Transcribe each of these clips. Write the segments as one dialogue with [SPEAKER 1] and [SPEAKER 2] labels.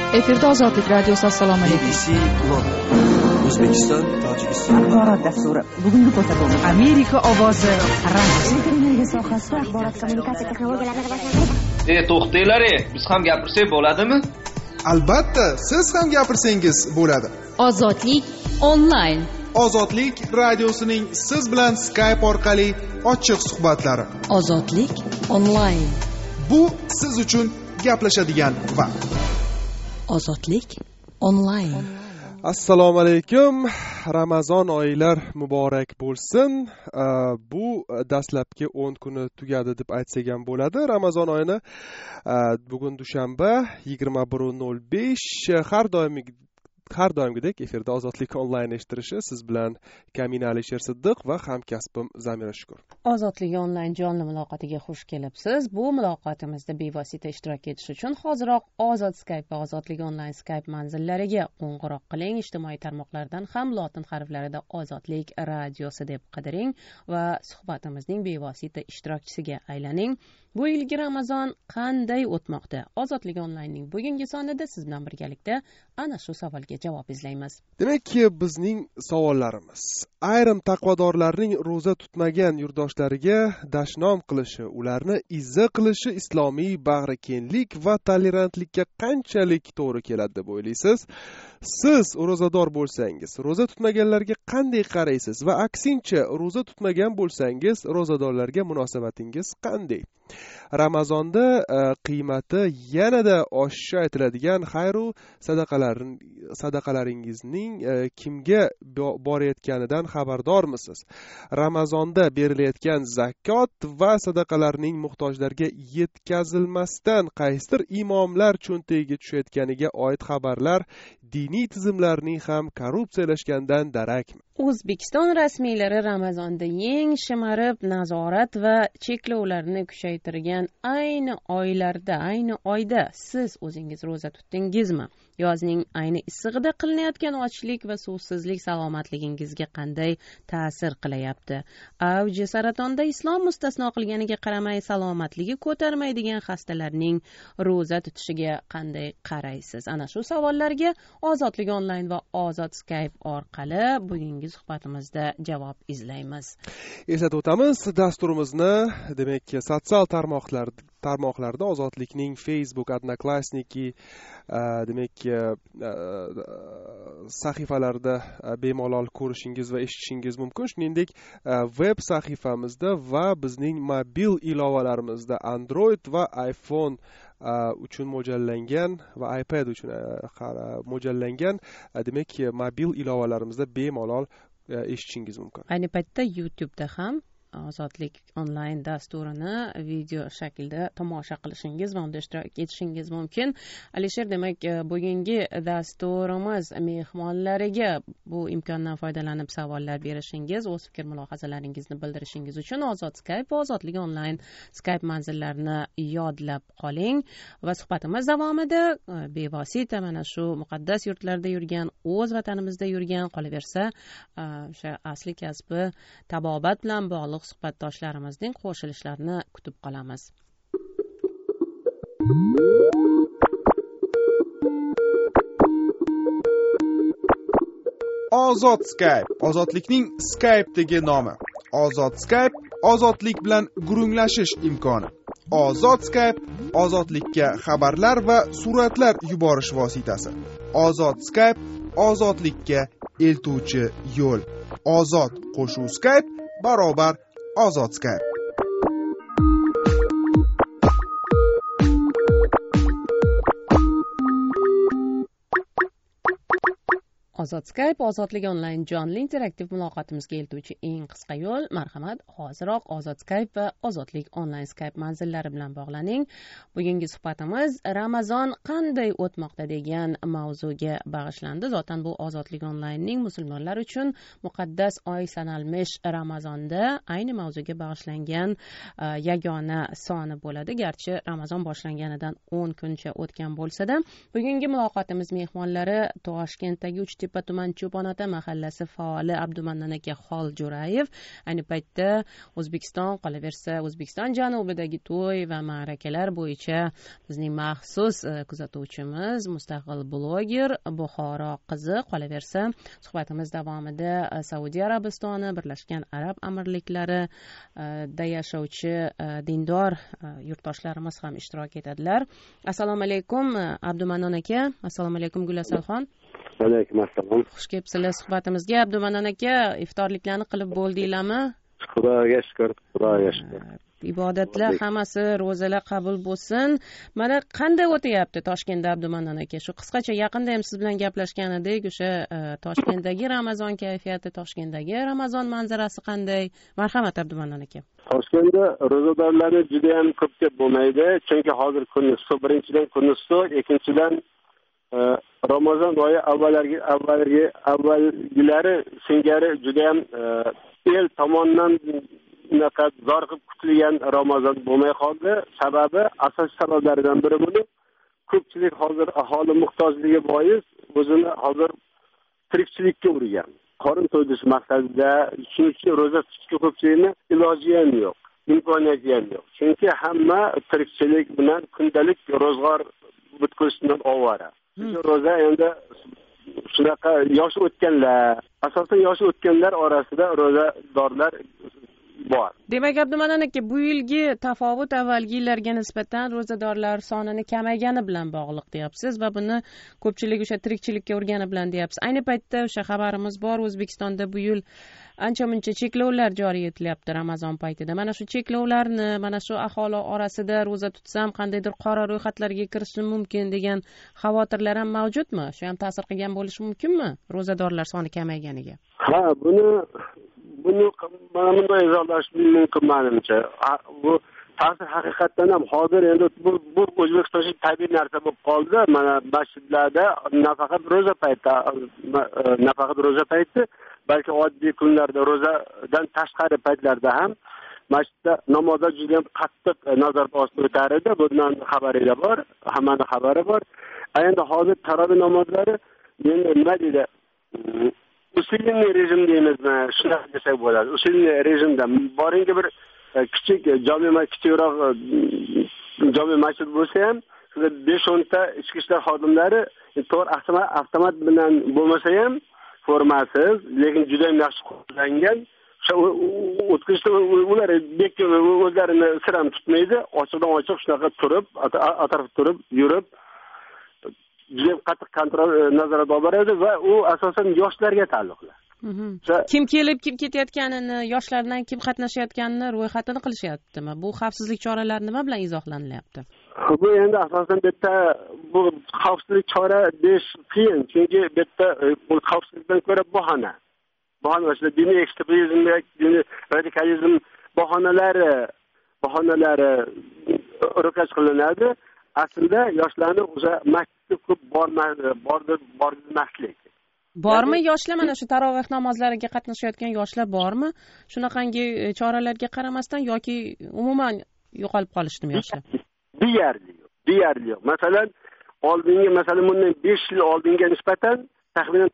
[SPEAKER 1] Efirda Ozodlik radiosi. Assalomu alaykum.
[SPEAKER 2] BBC London, O'zbekiston, Tojikiston.
[SPEAKER 3] Axborot dasturi. Bugungi ko'rsatuvimiz
[SPEAKER 1] Amerika ovozi radiosi.
[SPEAKER 3] Televiziya sohasida axborot kommunikatsiya texnologiyalarini rivojlantirish.
[SPEAKER 4] To'xtanglar, biz ham gapirsak bo'ladimi?
[SPEAKER 5] Albatta, siz ham gapirsangiz bo'ladi.
[SPEAKER 6] Ozodlik onlayn.
[SPEAKER 5] Ozodlik radiosining siz bilan Skype orqali ochiq suhbatlari.
[SPEAKER 6] Ozodlik onlayn.
[SPEAKER 5] Bu siz uchun gaplashadigan vaqt.
[SPEAKER 6] Ozodlik onlayn.
[SPEAKER 7] Assalomu alaykum. Ramazon oylar muborak bo'lsin. Bu dastlabki 10 kuni tugadi deb aytsak ham bo'ladi. Ramazon oyini bugun dushanba 21:05 har doimgidek efirda Ozodlik onlayn eshittirishi siz bilan Kamina Alisher Siddiq va hamkasbim Zamira Shukur.
[SPEAKER 8] Ozodlik onlayn jonli muloqotiga xush kelibsiz. Bu muloqotimizda bevosita ishtirok etish uchun hoziroq Ozod Skype va Ozodlik onlayn Skype manzillariga qo'ng'iroq qiling. Ijtimoiy tarmoqlardan ham lotin harflarida Ozodlik radiosi deb qidiring va suhbatimizning bevosita ishtirokchisiga aylaning. Bu yilgi Ramazon qanday o'tmoqda? Ozodlik onlaynning bugungi sonida siz bilan birgalikda ana shu savolga javob izlaymiz.
[SPEAKER 7] Demak, bizning savollarimiz ayrim taqvodorlarning ro'za tutmagan yurdoshlariga dashnom qilishi, ularni izza qilishi islomiy bag'rikenglik va tolerantlikka qanchalik to'g'ri keladi deb o'ylaysiz? Siz ro'zador bo'lsangiz, ro'za tutmaganlarga qanday qaraysiz va aksincha ro'za tutmagan bo'lsangiz, ro'zadorlarga munosabatingiz qanday? Ramazonda qiymati yanada oshishi aytiladigan xayru sadaqalaringizning kimga borayotganidan xabardormisiz? Ramazonda berilayotgan zakot va sadaqalarning muhtojlarga yetkazilmasdan qaysidir imomlar cho'ntagiga tushayotganiga oid xabarlar diniy tizimlarning ham korrupsiyalashgandan darakmi?
[SPEAKER 8] O'zbekiston rasmiylari Ramazonda eng shimarib nazorat va cheklovlarni kuchaytirgan ayni oyda siz o'zingiz ro'za tutdingizmi? Yozning ayni issig'ida qilinayotgan ochlik va suvsizlik salomatligingizga qanday ta'sir qilayapti? Avji saratonda islom mustasno qilganiga qaramay salomatligi ko'tarmaydigan xastalarning ro'za tutishiga qanday qaraysiz? Ana shu savollarga Ozodlik onlayn va Ozod Skype orqali bugungi suhbatimizda javob izlaymiz.
[SPEAKER 7] Eslatib o'tamiz, dasturimizni demak sotsial tarmoqlarda Ozodlikning Facebook, Odnoklassniki demak sahifalarida bemalol ko'rishingiz va eshitishingiz mumkin. Shuningdek, web sahifamizda va bizning mobil ilovalarimizda Android va iPhone uchun mo'ljallangan va iPad uchun mo'ljallangan demak mobil ilovalarimizda bemalol eshitishingiz mumkin.
[SPEAKER 8] Ayni paytda YouTube'da ham Ozodlik onlayn dasturini video shaklda tomosha qilishingiz va unda ishtirok etishingiz mumkin. Alisher, demak, bugungi dasturimiz mehmonlariga bu imkondan foydalanib savollar berishingiz, o'z fikr mulohazalaringizni bildirishingiz uchun Ozod Skype va Ozodlik onlayn Skype manzillarini yodlab qoling va suhbatimiz davomida bevosita mana shu muqaddas yurtlarda yurgan, o'z vatanimizda yurgan, qolaversa o'sha asli kasbi tabobat bilan bog'liq suhbatdoshlarimizning qo'shilishlarini kutib qolamiz.
[SPEAKER 5] Ozod Skype, ozodlikning Skype'dagi nomi. Ozod Skype, ozodlik bilan gurunglashish imkoni. Ozod Skype, ozodlikka xabarlar va suratlar yuborish vositasi. Ozod Skype, ozodlikka eltuvchi yo'l. Ozod qo'shuv Skype barobar Ozod Skype.
[SPEAKER 8] Ozod Skype, Ozodlik onlayn jonli interaktiv muloqotimizga eltuvchi eng qisqa yo'l. Marhamat, hoziroq Ozod Skype va Ozodlik onlayn Skype manzillari bilan bog'laning. Bugungi suhbatimiz Ramazon qanday o'tmoqda degan mavzuga bag'ishlandi. Zotan bu Ozodlik onlaynning musulmonlar uchun muqaddas oy sanalmish Ramazonda ayni mavzuga bag'ishlangan yagona soni bo'ladi. Garchi Ramazon boshlanganidan 10 kuncha o'tgan bo'lsa-da, bugungi muloqotimiz mehmonlari Toshkentdagi 3 Uchtepa tuman Cho'ponota mahallasi faoli Abdumannan aka Xoljo'rayev ayni paytda O'zbekiston, qolaversa O'zbekiston janubidagi to'y va ma'rakalar bo'yicha bizning maxsus kuzatuvchimiz, mustaqil bloger Buxoro qizi. Qolaversa suhbatimiz davomida Saudiya Arabistoni, Birlashgan Arab Amirliklari da yashovchi dindor yurtdoshlarimiz ham ishtirok etadilar. Assalomu alaykum Abdumannan aka. Assalomu alaykum Gulasalxon.
[SPEAKER 9] Alaykum assalom.
[SPEAKER 8] Xush kelibsizlar suhbatimizga. Abdumannan aka, iftorliklarni qilib bo'ldinglarmi?
[SPEAKER 9] Xudoga shukr, xudoga shukr.
[SPEAKER 8] Ibodatlar hammasi, ro'zalar qabul bo'lsin. Mana qanday o'tyapti Toshkentda Abdumannan aka? Shu qisqacha yaqinda ham siz bilan gaplashgan edik. O'sha Toshkentdagi Ramazon kayfiyati, Toshkentdagi Ramazon manzarasi qanday? Marhamat Abdumannan aka.
[SPEAKER 9] Toshkentda ro'zadorlarni juda ham ko'p deb bo'lmaydi, chunki hozir kunni birinchidan kunni ikkinchidan Ramazon oyi avvalgilari singari juda ham el tomonidan unaqa zorqib kutilgan Ramazon bo'lmay qoldi. Sababi, asosiy sabablaridan biri buni ko'pchilik hozir aholi muhtojligi bois o'zini hozir tirikchilikka urgan. Qorin to'ydirish maqsadida chunki ro'za tutishga ko'pchilikni iloji ham yo'q, imkoniyati ham yo'q. Chunki hamma tirikchilik bilan kundalik ro'zg'or bitkazishdan ovora. Ro'za endi shunaqa yoshi o'tganlar, asosan yoshi o'tganlar orasida ro'zadorlar bor.
[SPEAKER 8] Demak, Abdumannan aka, bu yilgi tafovut avvalgi yillarga nisbatan ro'zadorlar sonini kamaygani bilan bog'liq deyapsiz va buni ko'pchilik o'sha tirikchilikka urgani bilan deyapsiz. Ayni paytda o'sha xabarimiz bor, O'zbekistonda bu yil ancha-muncha cheklovlar joriy etilyapti Ramazon paytida. Mana shu cheklovlarni, mana shu aholi orasida ro'za tutsam qandaydir qora ro'yxatlarga kirishim mumkin degan xavotirlar ham mavjudmi? Shu ham ta'sir qilgan bo'lishi mumkinmi ro'zadorlar soni kamayganiga?
[SPEAKER 9] Ha, buni mana bunday izohlash mumkin menimcha. Bu ta'sir haqiqatan ham hozir endi bu O'zbekistonda tabiiy narsa bo'lib qoldi. Mana masjidlarda nafaqat ro'za payti, balki oddiy kunlarda ro'zadan tashqari paytlarda ham masjidda namozlar juda ham qattiq nazorat ostida o'tar edi. Bundan xabaringiz bor, hammaning xabari bor. Endi hozir tarovih namozlari endi nima deydi? Usulli rejim deymizmi? Shunday desak bo'ladi. Usulli rejimda boringa bir kichik kichikroq jome masjid bo'lsa ham 5-10 ta ichki ishlar xodimlari to'g'ri avtomat bilan bo'lmasa ham formasiz, lekin juda ham yaxshi qo'llangan. O'tkazishda ular o'zlarini sir ham tutmaydi, ochiqdan ochiq shunaqa turib, atrofda turib, yurib juda qattiq kontrol nazorat olib boradi va u asosan yoshlarga taalluqli.
[SPEAKER 8] Kim kelib, kim ketayotganini, yoshlardan kim qatnashayotganini ro'yxatini qilishyaptimi? Bu xavfsizlik choralari nima bilan izohlanilyapti?
[SPEAKER 9] Bu endi asosan bitta bu xavfsizlik chora deyish qiyin, chunki bitta xavfsizlikdan ko'ra bahona o'sha diniy ekstremizm, diniy radikalizm bahonalari ro'kach qilinadi. Aslida yoshlarni o'sha masjidga ko'p bormaslik.
[SPEAKER 8] Bormi yoshlar, mana shu taroveh namozlariga qatnashayotgan yoshlar bormi? Shunaqangi choralarga qaramasdan yoki umuman yo'qolib qolishdimi yoshlar? Deyarli yo'q. Masalan, bundan 5 yil oldinga nisbatan taxminan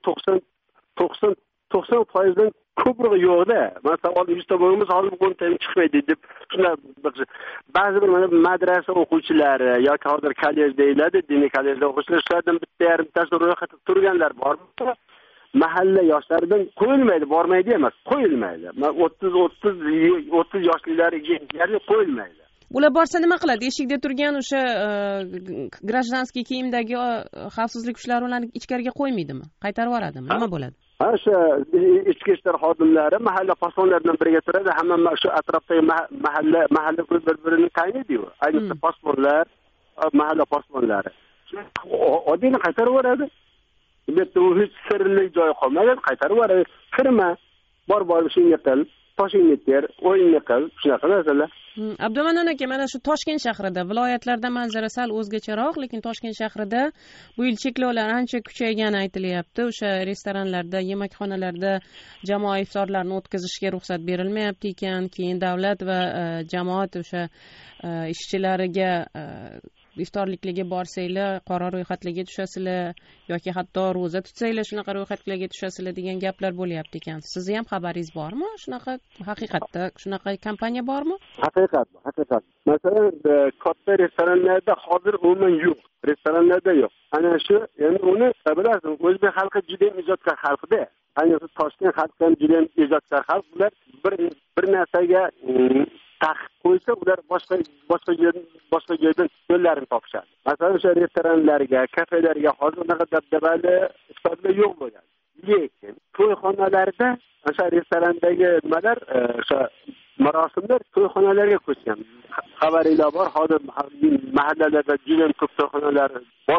[SPEAKER 8] 90% ko'proq yo'qda. Masalan, 100 ta bo'lmasa hozir 10 ta chiqmaydi deb shunday ba'zi bir mana madrasa o'quvchilari yoki hozir kollej deyiladi, diniy kollejda o'quvchilar shulardan bitta yarimtasi ro'yxatda turganlar bormi? Mahalla yoshlaridan qo'yilmaydi, bormaydi emas, qo'yilmaydi. 30 yoshlilarga deyarli qo'yilmaydi. Ular borsa nima qiladi? Eshikda turgan o'sha grajdanskiy kiyimdagi xavfsizlik kuchlari ularni ichkariga qo'ymaydimi? Qaytarib yuboradimi? Nima bo'ladi?
[SPEAKER 9] O'sha ichki ishlar xodimlari mahalla posbonlar bilan birga turadi. Hamma shu atrofdagi mahalla bir-birini taniydi-ku. Ayniqsa posbonlar, mahalla posbonlari. Oddiyni qaytarib yuboradi. Bitta u hech sirli joy qolmaydi, qaytarib yuboradi. Kirma, bor ishingni qil, toshingni ter, o'yinni qil, shunaqa narsalar.
[SPEAKER 8] Abdumannan aka, mana shu Toshkent shahrida, viloyatlarda manzara sal o'zgacharoq, lekin Toshkent shahrida bu yil cheklovlar ancha kuchaygani aytilyapti. O'sha restoranlarda, yemakxonalarda jamoat iftorlarini o'tkazishga ruxsat berilmayapti ekan. Keyin davlat va jamoat o'sha ishchilariga iftorliklarga borsanglar qora ro'yxatlarga tushasizlar yoki hatto ro'za tutsanglar shunaqa ro'yxatlarga tushasizlar degan gaplar bo'lyapti ekan. Sizni ham xabaringiz bormi? Shunaqa haqiqatda shunaqa kompaniya bormi?
[SPEAKER 9] Haqiqat. Masalan, katta restoranlarda hozir umuman yo'q. Restoranlarda yo'q. Ana shu, ya'ni uni bilasizmi, o'zbek xalqi juda ham ijodkor xalqda. Ayniqsa Toshkent xalqi ham juda ham ijodkor xalq. Ular bir narsaga taqiq qo'ysa, ular boshqa joydan yo'llarini topishadi. Masalan, o'sha restoranlarga, kafelarga hozir unaqa dabdabali iftorlar yo'q bo'lgan. Lekin to'yxonalarda o'sha restorandagi nimalar, o'sha marosimlar to'yxonalarga ko'chgan. Xabaringlar bor, hozir mahallalarda juda ham ko'p to'yxonalar bor,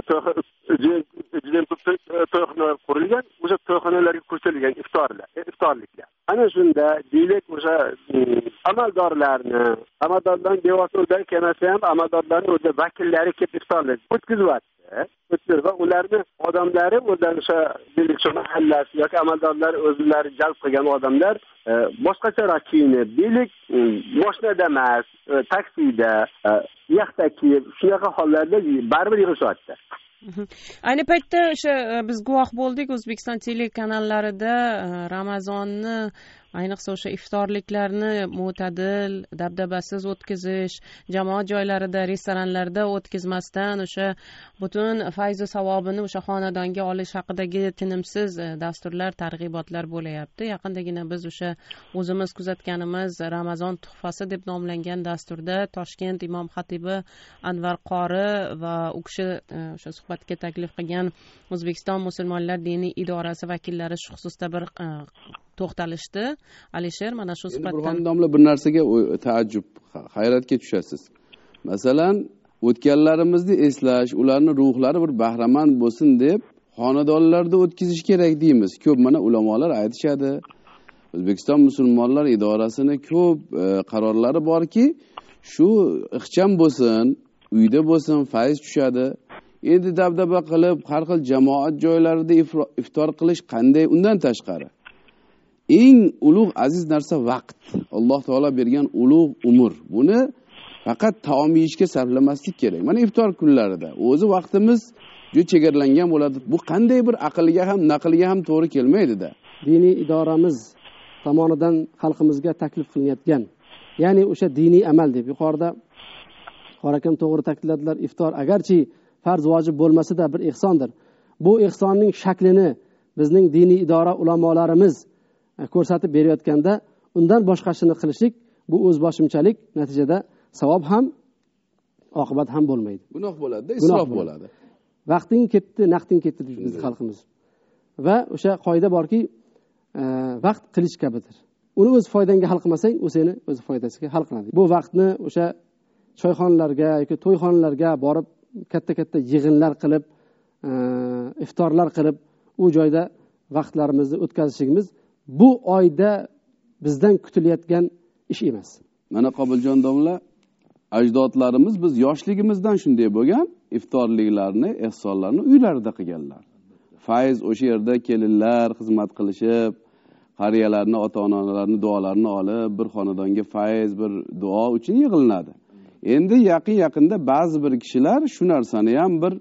[SPEAKER 9] juda ham ko'p to'yxonalar qurilgan, o'sha to'yxonalarga ko'chirilgan iftorliklar. Ana shunda deylik, o'sha amaldorlarning bevosita kelmasa ham amaldorlarning o'zi vakillari kelib iftorlik o'tkazyapti. Va ularni odamlari o'zlari o'sha deylik mahallasi yoki amaldorlar o'zlari jalb qilgan odamlar boshqacharoq kiyinib, deylik mashinada emas, taksida, yaxta kiyib, shunaqa hollarda baribir yig'ishyapti.
[SPEAKER 8] Ayni paytda o'sha biz guvoh bo'ldik O'zbekiston telekanallarida Ramazonni, ayniqsa o'sha iftorliklarni mo'tadil, dabdabasiz o'tkazish, jamoat joylarida, restoranlarda o'tkazmasdan o'sha butun fayz va savobini o'sha xonadonga olish haqidagi tinimsiz dasturlar, targ'ibotlar bo'layapti. Yaqindagina biz o'sha o'zimiz kuzatganimiz Ramazon tuhfasi deb nomlangan dasturda Toshkent imom xatibi Anvar qori va u kishi o'sha suhbatga taklif qilgan O'zbekiston musulmonlar diniy idorasi vakillari shu xususda bir to'xtalishdi. Alisher, mana shu suhbatdan
[SPEAKER 10] Burxon domla bir narsaga taajjub, hayratga tushasiz. Masalan, o'tganlarimizni eslash, ularning ruhlari bir bahramand bo'lsin deb xonadonlarda o'tkazish kerak deymiz. Ko'p mana ulamolar aytishadi. O'zbekiston musulmonlar idorasini ko'p qarorlari borki, shu ixcham bo'lsin, uyda bo'lsin, fayz tushadi. Endi dabdaba qilib, har xil jamoat joylarida iftor qilish qanday undan tashqari? Eng ulug' aziz narsa vaqt. Alloh taolo bergan ulug' umr. Buni faqat taom yeyishga sarflamaslik kerak. Mana iftor kunlarida o'zi vaqtimiz juda chegaralangan bo'ladi. Bu qanday bir aqlga ham, naqlga ham to'g'ri kelmaydi-da.
[SPEAKER 11] Diniy idoramiz tomonidan xalqimizga taklif qilinayotgan, ya'ni o'sha diniy amal deb yuqorida qorakam to'g'ri ta'kidladilar. Iftor agarchi farz vojib bo'lmasa-da bir ihsondir. Bu ihsonning shaklini bizning diniy idora ulamolarimiz ko'rsatib berayotganda undan boshqasini qilishlik bu o'zboshimchalik, natijada savob ham oqibat ham bo'lmaydi.
[SPEAKER 10] Gunoh bo'ladi, isrof bo'ladi.
[SPEAKER 11] Vaqting ketdi, naqding ketdi deydi xalqimiz. Va o'sha qoida borki, vaqt qilich kabidir. Uni o'z foydangga hal qilmasang, u seni o'z foydasiga hal qiladi. Bu vaqtni o'sha choyxonalarga yoki to'yxonalarga borib katta yig'inlar qilib, iftorlar qilib, u joyda vaqtlarimizni o'tkazishimiz bu oyda bizdan kutilayotgan ish emas.
[SPEAKER 10] Mana Qobiljon domla, ajdodlarimiz biz yoshligimizdan shunday bo'lgan, iftorliklarni, ehsonlarni uylarida qilganlar. Fayz o'sha yerda kelinlar xizmat qilishib, qariyalarni, ota-onalarni duolarini olib, bir xonadonga fayz, bir duo uchun yig'ilinadi. Endi yaqinda ba'zi bir kishilar shu narsani ham bir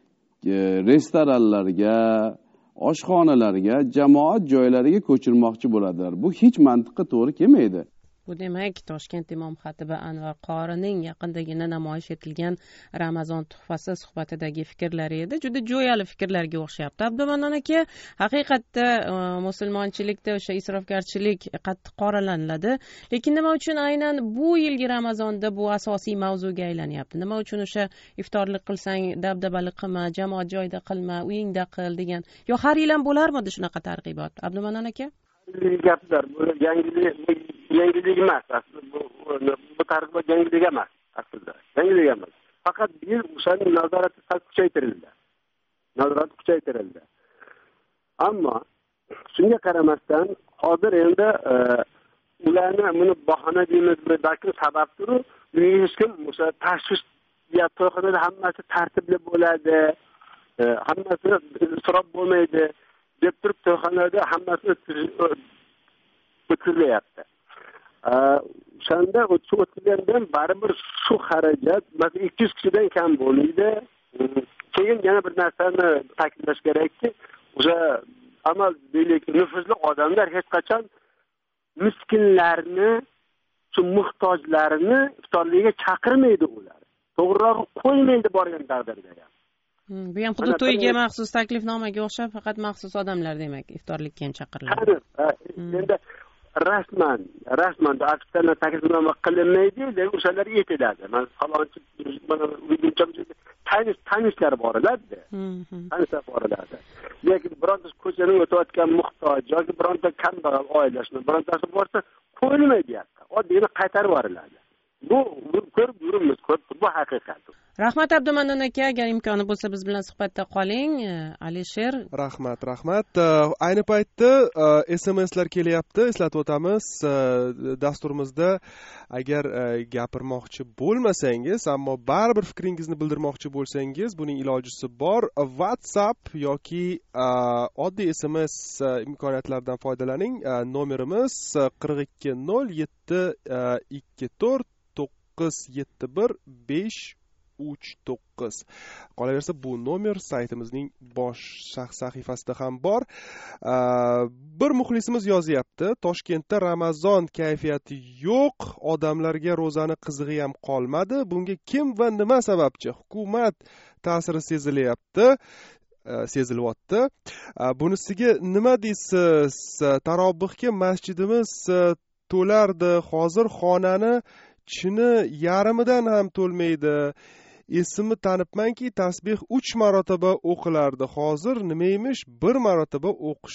[SPEAKER 10] restoranlarga, oshxonalarga, jamoat joylariga ko'chirmoqchi bo'ladilar. Bu hech mantiqqa to'g'ri kelmaydi.
[SPEAKER 8] Bu demak Toshkent imom xatibi Anvar qorining yaqindagina namoyish etilgan Ramazon tuhfasi suhbatidagi fikrlari edi. Juda jo'yali fikrlarga o'xshayapti. Abdumannon aka, haqiqatda musulmonchilikda o'sha isrofgarchilik qattiq qoralaniladi. Lekin nima uchun aynan bu yilgi Ramazonda bu asosiy mavzuga aylanyapti? Nima uchun o'sha iftorlik qilsang dabdabali qilma, jamoat joyida qilma, uyingda qil degan? Yo har yil ham bo'larmidi shunaqa targ'ibot? Abdumannon aka?
[SPEAKER 9] Gaplar, bu yangilik emas aslida. Bu targ'ibot yangilik emas aslida. Yangilik emas. Faqat bir o'shaning nazorati sal kuchaytirildi. Ammo shunga qaramasdan hozir endi ularni buni bahona deymiz, balki sababdir. Hech kim o'sha tashvish ya to'yxonada hammasi tartibli bo'ladi, hammasi isrof bo'lmaydi deb turib to'yxonada hammasi o'tkazilyapti. o'shanda o'tkazganda ham baribir shu xarajat masalan 200 kishidan kam bo'lmaydi. Keyin yana bir narsani ta'kidlash kerakki, o'sha amal deylik nufuzli odamlar hech qachon miskinlarni, shu muhtojlarni iftorlikka chaqirmaydi ular. To'g'riroq qo'ymaydi borgan taqdirda ham.
[SPEAKER 8] Bu ham xuddi to'yga maxsus taklifnomaga o'xshab faqat maxsus odamlar demak iftorlikka ham chaqiriladi.
[SPEAKER 9] Endi rasman ofitsial taklifnoma qilinmaydi, lekin o'shalar yetiladi. Mana falonchi tanishlar boriladi. Tanishlar boriladi. Lekin bironta ko'chadan o'tayotgan muhtoj yoki bironta kambag'al oilasi birontasi borsa qo'yilmaydi yoqqa. Oddiygina qaytarib yuboriladi. Bu ko'rib yuribmiz, bu haqiqat.
[SPEAKER 8] Rahmat Abdumannon aka, agar imkoni bo'lsa biz bilan suhbatda qoling. Alisher.
[SPEAKER 7] Rahmat. Ayni paytda SMSlar kelyapti. Eslatib o'tamiz, dasturimizda agar gapirmoqchi bo'lmasangiz, ammo baribir fikringizni bildirmoqchi bo'lsangiz, buning ilojisi bor. WhatsApp yoki oddiy SMS imkoniyatlaridan foydalaning. Nomerimiz 420724 971 39. Qolaversa bu nomer saytimizning bosh sahifasida ham bor. Bir muxlisimiz yozyapti. Toshkentda Ramazon kayfiyati yo'q, odamlarga ro'zani qizig'i ham qolmadi. Bunga kim va nima sababchi? Hukumat ta'siri sezilyapti. Bunisiga nima deysiz? Tarobbihga masjidimiz to'lardi. Hozir xonani chini yarimidan ham to'lmaydi. Esimni tanibmanki, tasbih 3 marotaba o'qilardi. Hozir nima emish? 1 marotaba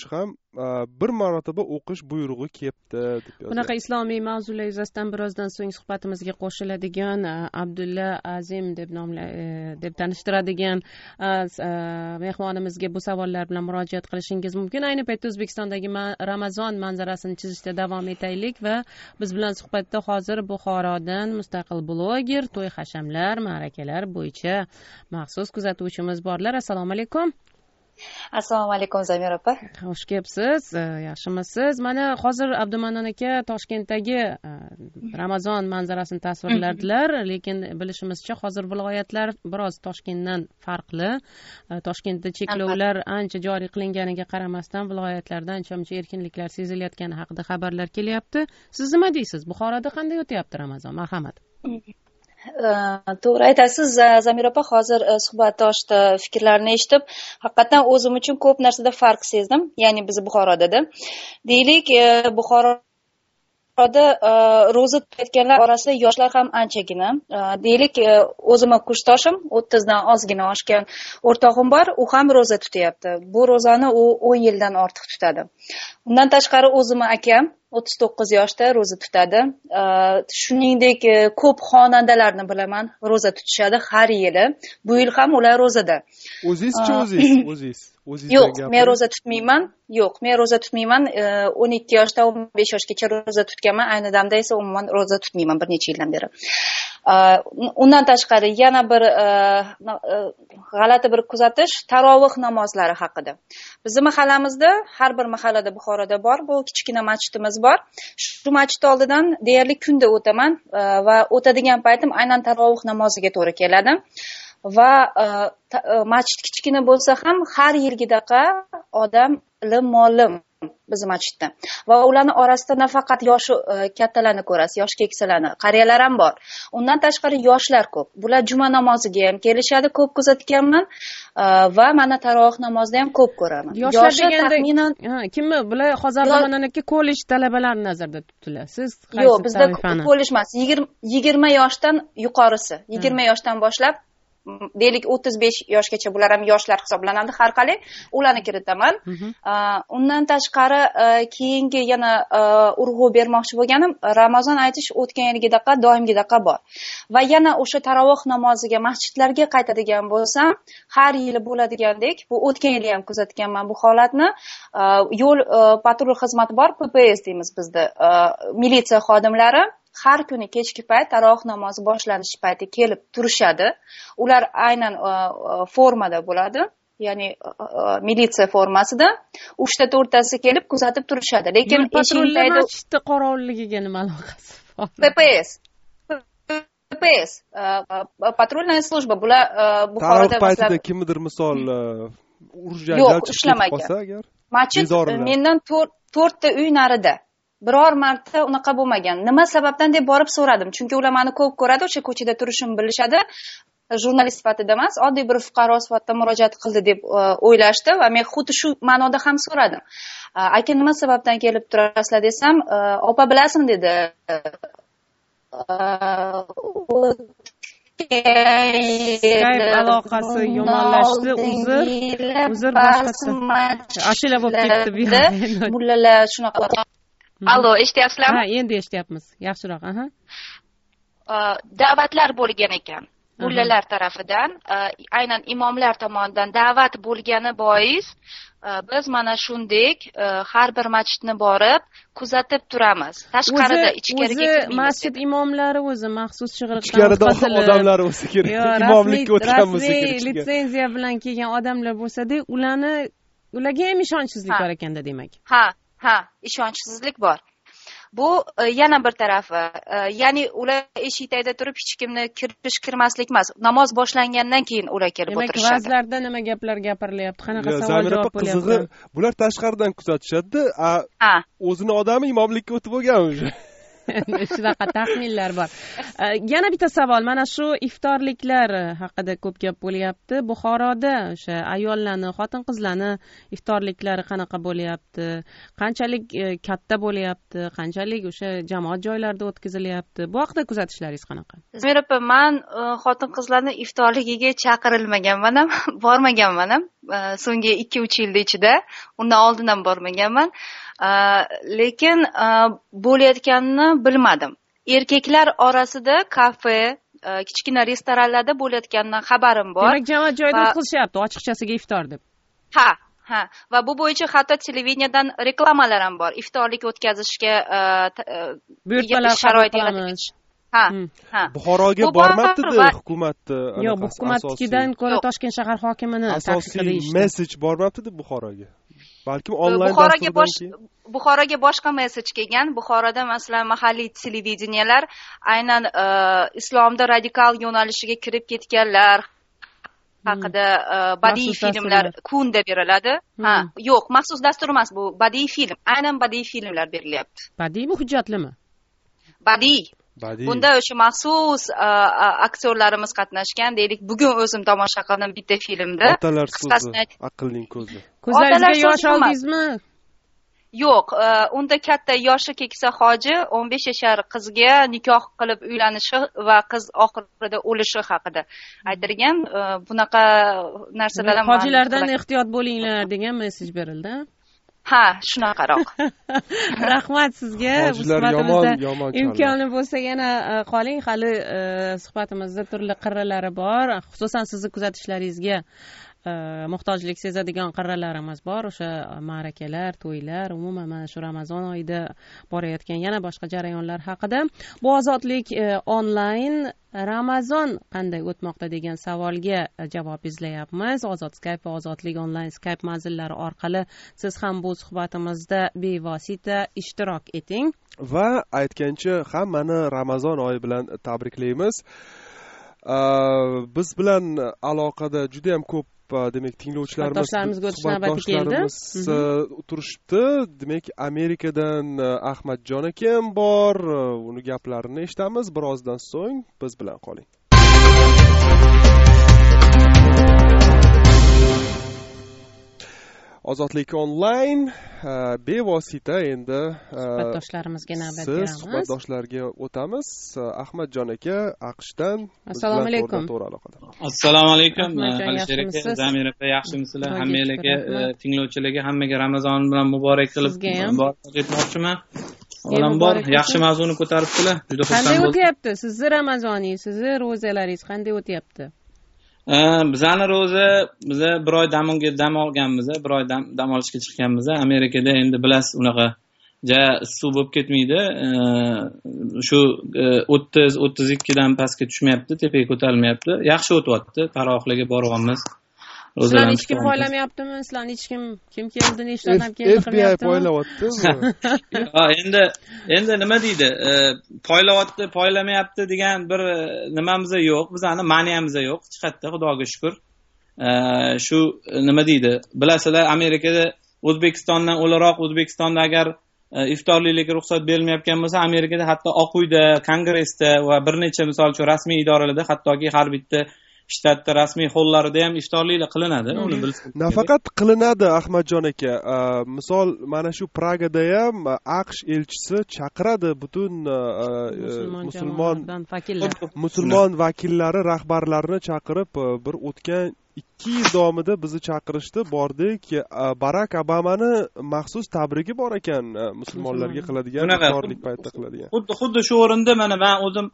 [SPEAKER 7] o'qish buyrug'i kelibdi deb yozadi.
[SPEAKER 8] Bunaqa islomiy mavzular yuzasidan birozdan so'ng suhbatimizga qo'shiladigan Abdulla Azim deb tanishtiradigan mehmonimizga bu savollar bilan murojaat qilishingiz mumkin. Ayni paytda O'zbekistondagi Ramazon manzarasini chizishda davom etaylik va biz bilan suhbatda hozir Buxorodan mustaqil bloger, to'y hashamlar, ma'rakalar bo'yicha maxsus kuzatuvchimiz borlar. Assalomu alaykum.
[SPEAKER 12] Assalomu alaykum Zamira opa.
[SPEAKER 8] Xush kelibsiz. Yaxshimisiz? Mana hozir Abdumannon aka Toshkentdagi Ramazon manzarasini tasvirladilar, lekin bilishimizcha hozir viloyatlar biroz Toshkentdan farqli. Toshkentda cheklovlar ancha joriy qilinganiga qaramasdan viloyatlarda ancha-muncha erkinliklar sezilayotgani haqida xabarlar kelyapti. Siz nima deysiz? Buxoroda qanday o'tyapti Ramazon? Marhamat.
[SPEAKER 12] To'g'ri aytasiz Zamira opa, hozir suhbatdoshda fikrlarni eshitib haqiqatan o'zim uchun ko'p narsada farq sezdim, ya'ni biz Buxoroda deylik, Buxoroda ro'za tutayotganlar orasida yoshlar ham anchagina. Deylik, o'zimni kursdoshim 30 dan ozgina oshgan o'rtog'im bor, u ham ro'za tutyapti. Bu ro'zani u 10 yildan ortiq tutadi. Undan tashqari o'zimni akam 39 yoshda ro'za tutadi. Shuningdek, ko'p xonandalarni bilaman, ro'za tutishadi har yili. Bu yil ham ular ro'zada.
[SPEAKER 7] O'zingiz?
[SPEAKER 12] Yo'q, men ro'za tutmayman. 12 yoshdan 15 yoshgacha ro'za tutganman. Ayni damda esa umuman ro'za tutmayman bir necha yildan beri. Undan tashqari yana bir g'alati bir kuzatish tarovih namozlari haqida. Bizning mahallamizda, har bir mahallada Buxoroda bor, bu kichkina masjidimiz bor. Shu masjid oldidan deyarli kunda o'taman va o'tadigan paytim aynan tarovih namoziga to'g'ri keladi. Va masjid kichkina bo'lsa ham har yilgidaqa odam ilm-molim bizim masjidda. Va ularning orasida nafaqat yoshi kattalarni ko'rasiz, yosh keksalarni, qariyalar ham bor. Undan tashqari yoshlar ko'p. Bular juma namoziga ham kelishadi, ko'p kuzatganman va mana tarovih namozida ham ko'p ko'raman.
[SPEAKER 8] Yoshlar deganda kimmi? Bular hozir zamonaniki kollej talabalarini nazarda tutdilar. Siz qaysi?
[SPEAKER 12] Yo'q, bizda kollej emas, 20 yoshdan yuqorisi, 20 yoshdan boshlab deylik 35 yoshgacha bular ham yoshlar hisoblanadi har qalay, ularni kiritaman. Undan tashqari keyingi yana urg'u bermoqchi bo'lganim, Ramazon aytish o'tgan yilgidaqa doimgidaqa bor. Va yana o'sha tarovih namoziga masjidlarga qaytadigan bo'lsam, har yili bo'ladigandek, bu o'tgan yil ham kuzatganman bu holatni. Yo'l patrul xizmati bor, PPS deymiz bizda. Militsiya xodimlari har kuni kechki payt tarovih namozi boshlanish payti kelib turishadi. Ular aynan formada bo'ladi. ya'ni militsiya formasida 3-4tasi kelib kuzatib turishadi. Lekin
[SPEAKER 8] patrullar masjidda qorovulligiga nima aloqasi bor?
[SPEAKER 12] PPS patrulная служба bular Buxoroda
[SPEAKER 7] paytida kimdir misol urush janjal chiqib qolsa agar
[SPEAKER 12] masjid mendan 4ta uy narida biror marta unaqa bo'lmagan. Nima sababdan deb borib so'radim, chunki ular meni ko'p ko'radi, o'sha ko'chada turishimni bilishadi. Jurnalist sifatida emas, oddiy bir fuqaro sifatida murojaat qildi deb o'ylashdi va men xuddi shu ma'noda ham so'radim. Aka, nima sababdan kelib turasizlar desam, opa bilasizmi dedi.
[SPEAKER 8] Skype aloqasi yomonlashdi. Uzr boshqasi. Ashula bo'lib ketdi bu yerda.
[SPEAKER 12] Mullalar shunaqa. Allo, eshityapsizlarmi?
[SPEAKER 8] Ha, endi eshityapmiz. Yaxshiroq, aha.
[SPEAKER 12] Da'vatlar bo'lgan ekan. Mullalar tarafidan, aynan imomlar tomonidan da'vat bo'lgani bois biz mana shundek har bir masjidni borib kuzatib turamiz. Tashqarida ichkariga kirmaymiz.
[SPEAKER 8] Masjid imomlari o'zi maxsus chig'iriqdan
[SPEAKER 7] ichkarida odamlar bo'lsa kerak. Imomlikka o'tgan bo'lsa kerak.
[SPEAKER 8] Rasmiy litsenziya bilan kelgan odamlar bo'lsa-da, ularga ham ishonchsizlik bor ekanda demak.
[SPEAKER 12] Ha, ishonchsizlik bor. Bu yana bir tarafi. Ya'ni ular eshik tagida turib hech kimni kirmaslik emas. Namoz boshlangandan keyin ular kelib o'tirishadi.
[SPEAKER 8] Demak, va'zlarda nima gaplar gapirilyapti? Qanaqa savol javob bo'lyapti?
[SPEAKER 7] Bular tashqaridan kuzatishadi-da, o'zini odami imomlikka o'tib bo'lgan o'sha.
[SPEAKER 8] Shunaqa taxminlar bor. Yana bitta savol, mana shu iftorliklar haqida ko'p gap bo'lyapti. Buxoroda o'sha ayollarni, xotin-qizlarni iftorliklari qanaqa bo'lyapti? Qanchalik katta bo'lyapti? Qanchalik o'sha jamoat joylarida o'tkazilyapti? Bu haqida kuzatishlaringiz qanaqa?
[SPEAKER 12] Zamir opa, men xotin-qizlarni iftorligiga chaqirilmaganman ham, bormaganman ham. So'nggi 2-3 yil ichida, undan oldin ham bormaganman. Lekin bo'layotganini bilmadim. Erkaklar orasida kafe, kichkina restoranlarda bo'layotganidan xabarim bor.
[SPEAKER 8] Demak, jamoat joyida o'tkazishyapti, ochiqchasiga iftor deb.
[SPEAKER 12] Ha. Va bu bo'yicha hatto televideniyadan reklamalar ham bor. Iftorlik o'tkazishga
[SPEAKER 8] buyurtmalar sharoit yaratamiz.
[SPEAKER 12] Ha.
[SPEAKER 7] Buxoroga bormabdi-da hukumatni.
[SPEAKER 8] Yo'q, bu hukumatnikidan ko'ra Toshkent shahar hokimini
[SPEAKER 7] asosiy mesej bormabdi-da Buxoroga. Balkim onlayn
[SPEAKER 12] Buxoroga boshqa mesej kelgan. Buxoroda masalan mahalliy televideniyalar aynan islomda radikal yo'nalishiga kirib ketganlar haqida badiiy filmlar kunda beriladi. Yo'q, maxsus dastur emas bu, badiiy film. Aynan badiiy filmlar berilyapti.
[SPEAKER 8] Badiiymi, hujjatlimi?
[SPEAKER 12] Badiiy. Bunda o'sha maxsus aktyorlarimiz qatnashgan, deylik, bugun o'zim tomosha qildim bitta filmda.
[SPEAKER 7] Otalar so'zi, aqlning ko'zi.
[SPEAKER 8] Ko'zlaringizga yosh oldingizmi?
[SPEAKER 12] Yo'q, unda katta yoshi keksa hoji 15 yashar qizga nikoh qilib uylanishi va qiz oxirida o'lishi haqida aytilgan. Bunaqa narsalar ham
[SPEAKER 8] hojilardan ehtiyot bo'linglar degan mesej berildi.
[SPEAKER 12] Ha, shunaqaroq.
[SPEAKER 8] Rahmat sizga. Suhbatimizda imkoni bo'lsa yana qoling, hali suhbatimizda turli qirralari bor. Xususan sizni kuzatishlaringizga muhtojlik sezadigan qirralarimiz bor. O'sha ma'rakalar, to'ylar, umuman mana shu Ramazon oyida borayotgan yana boshqa jarayonlar haqida. Bu ozodlik onlayn Ramazon qanday o'tmoqda degan savolga javob izlayapmiz. Ozod Skype va ozodlik onlayn Skype manzillari orqali siz ham bu suhbatimizda bevosita ishtirok eting.
[SPEAKER 7] Va aytgancha hammani Ramazon oyi bilan tabriklaymiz. Biz bilan aloqada juda ham ko'p demak tinglovchilarimiz turishibdi. Demak, Amerikadan Ahmadjon akam bor. Uni gaplarini eshitamiz. Birozdan so'ng biz bilan qoling. Ozodlik onlayn bevosita endi
[SPEAKER 8] suhbatdoshlarimizga navbat beramiz.
[SPEAKER 7] Suhbatdoshlarga o'tamiz. Ahmadjon aka AQShdan.
[SPEAKER 8] Assalomu alaykum.
[SPEAKER 13] Assalomu alaykum. Alisher aka, Zamir aka, yaxshimisizlar? Hammalarga, tinglovchilarga, hammaga Ramazon bilan muborak qilib aytmoqchiman. Avvalambor yaxshi mavzuni ko'taribdilar. Juda xursand bo'ldim.
[SPEAKER 8] Qanday o'tyapti sizni Ramazoningiz, sizni ro'zalaringiz qanday o'tyapti?
[SPEAKER 13] Bizani ro'za, biza bir oy dam olganmiz, bir oy dam olishga chiqqanmiz. Amerikada endi bilasiz, unaqa issiq bo'lib ketmaydi. Shu 30-32 dan pastga tushmayapti, tepaga ko'tarilmayapti. Yaxshi o'tyapti. Tarohlarga borganmiz.
[SPEAKER 8] sizlarni hech kim poylamayaptimi? Sizlarni hech kim keldi, nechta odam keldi
[SPEAKER 7] FBI poylayapti.
[SPEAKER 13] Endi nima deydi? Poylamayapti degan bir nimamiz yo'q, bizani ma'niyamiz yo'q. Hech qayerda, Xudoga shukr. Shu nima deydi? Bilasizlar, Amerikada O'zbekistondan o'laroq, O'zbekistonda agar iftorliklarga ruxsat berilmayotgan bo'lsa, Amerikada hatto Oq uyda, Kongressda va bir necha misol uchun rasmiy idoralarda, hattoki har bitta shtatda rasmiy hollarida ham iftorliklar qilinadi. Uni bilsangiz.
[SPEAKER 7] Nafaqat qilinadi, Ahmadjon aka. Misol mana shu Pragada ham AQSh elchisi chaqiradi butun musulmon vakillari, rahbarlarini chaqirib, bir o'tgan 2 yil davomida bizni chaqirishdi, bordik. Barak Obamani maxsus tabrigi bor ekan, musulmonlarga qiladigan, iftorlik paytida qiladigan.
[SPEAKER 13] Xuddi shu o'rinda mana men o'zim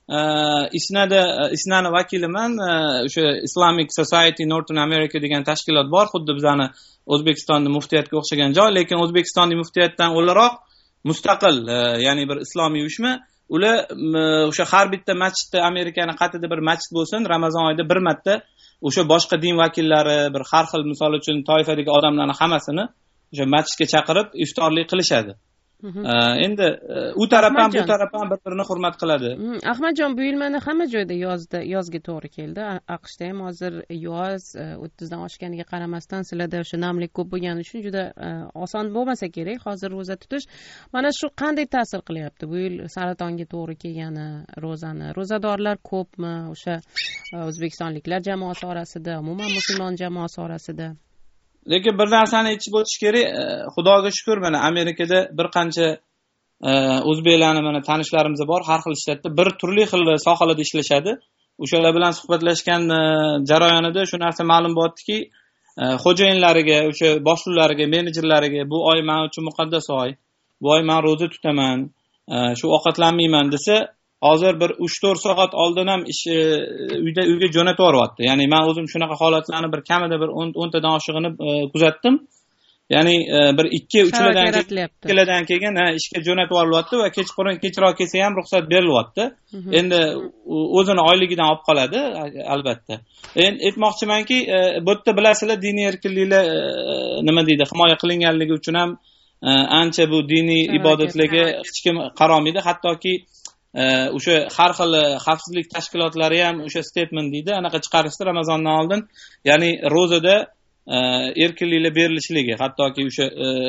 [SPEAKER 13] ISNAni vakiliman. O'sha Islamic Society Northern America degan tashkilot bor, xuddi bizani O'zbekistonning muftiyatiga o'xshagan joy, lekin O'zbekistonning muftiyatidan o'laroq mustaqil, ya'ni bir islomiy uyushma. Ular o'sha har bitta masjidda, Amerikaning qayerda bir masjid bo'lsin, Ramazon oyida bir marta o'sha boshqa din vakillari, bir har xil, misol uchun toifadagi odamlarni hammasini o'sha masjidga chaqirib iftorlik qilishadi. Endi u taraf ham bu taraf ham bir-birini hurmat qiladi.
[SPEAKER 8] Ahmadjon, bu yil mana hamma joyda yozga to'g'ri keldi. AQShda ham hozir yoz 30 dan oshganiga qaramasdan sizlarda o'sha namlik ko'p bo'lgani uchun juda oson bo'lmasa kerak hozir ro'za tutish. Mana shu qanday ta'sir qilyapti bu yil saratonga to'g'ri kelgani ro'zani? Ro'zadorlar ko'pmi o'sha o'zbekistonliklar jamoasi orasida, umuman musulmon jamoasi orasida?
[SPEAKER 13] Lekin bir narsani aytib o'tish kerak, Xudoga shukr, mana Amerikada bir qancha o'zbeklarni mana tanishlarimiz bor, har xil shtatda bir turli xil sohalarda ishlashadi. O'shalar bilan suhbatlashgan jarayonida shu narsa ma'lum bo'ldiki, xo'jayinlariga, o'sha boshliqlariga, menejerlariga bu oy men uchun muqaddas oy, bu oy men ro'za tutaman, shu ovqatlanmayman desa, hozir bir 3-4 soat oldin ham uyga jo'natib yuboryapti. Ya'ni men o'zim shunaqa holatlarni bir kamida bir 10 tadan oshig'ini kuzatdim. Ya'ni bir 2-3lardan keyin ishga jo'natib yuboryapti va kechroq kelsa ham ruxsat berilyapti. Endi o'zini oyligidan olib qoladi, albatta. Endi aytmoqchimanki, bu yerda bilasizlar, diniy erkinliklar nima deydi, himoya qilinganligi uchun ham ancha bu diniy ibodatlarga hech kim qarolmaydi, hattoki o'sha har xil xavfsizlik tashkilotlari ham o'sha statement deydi, anaqa chiqarishdi Ramazondan oldin. Ya'ni ro'zada erkinliklar berilishligi, hattoki o'sha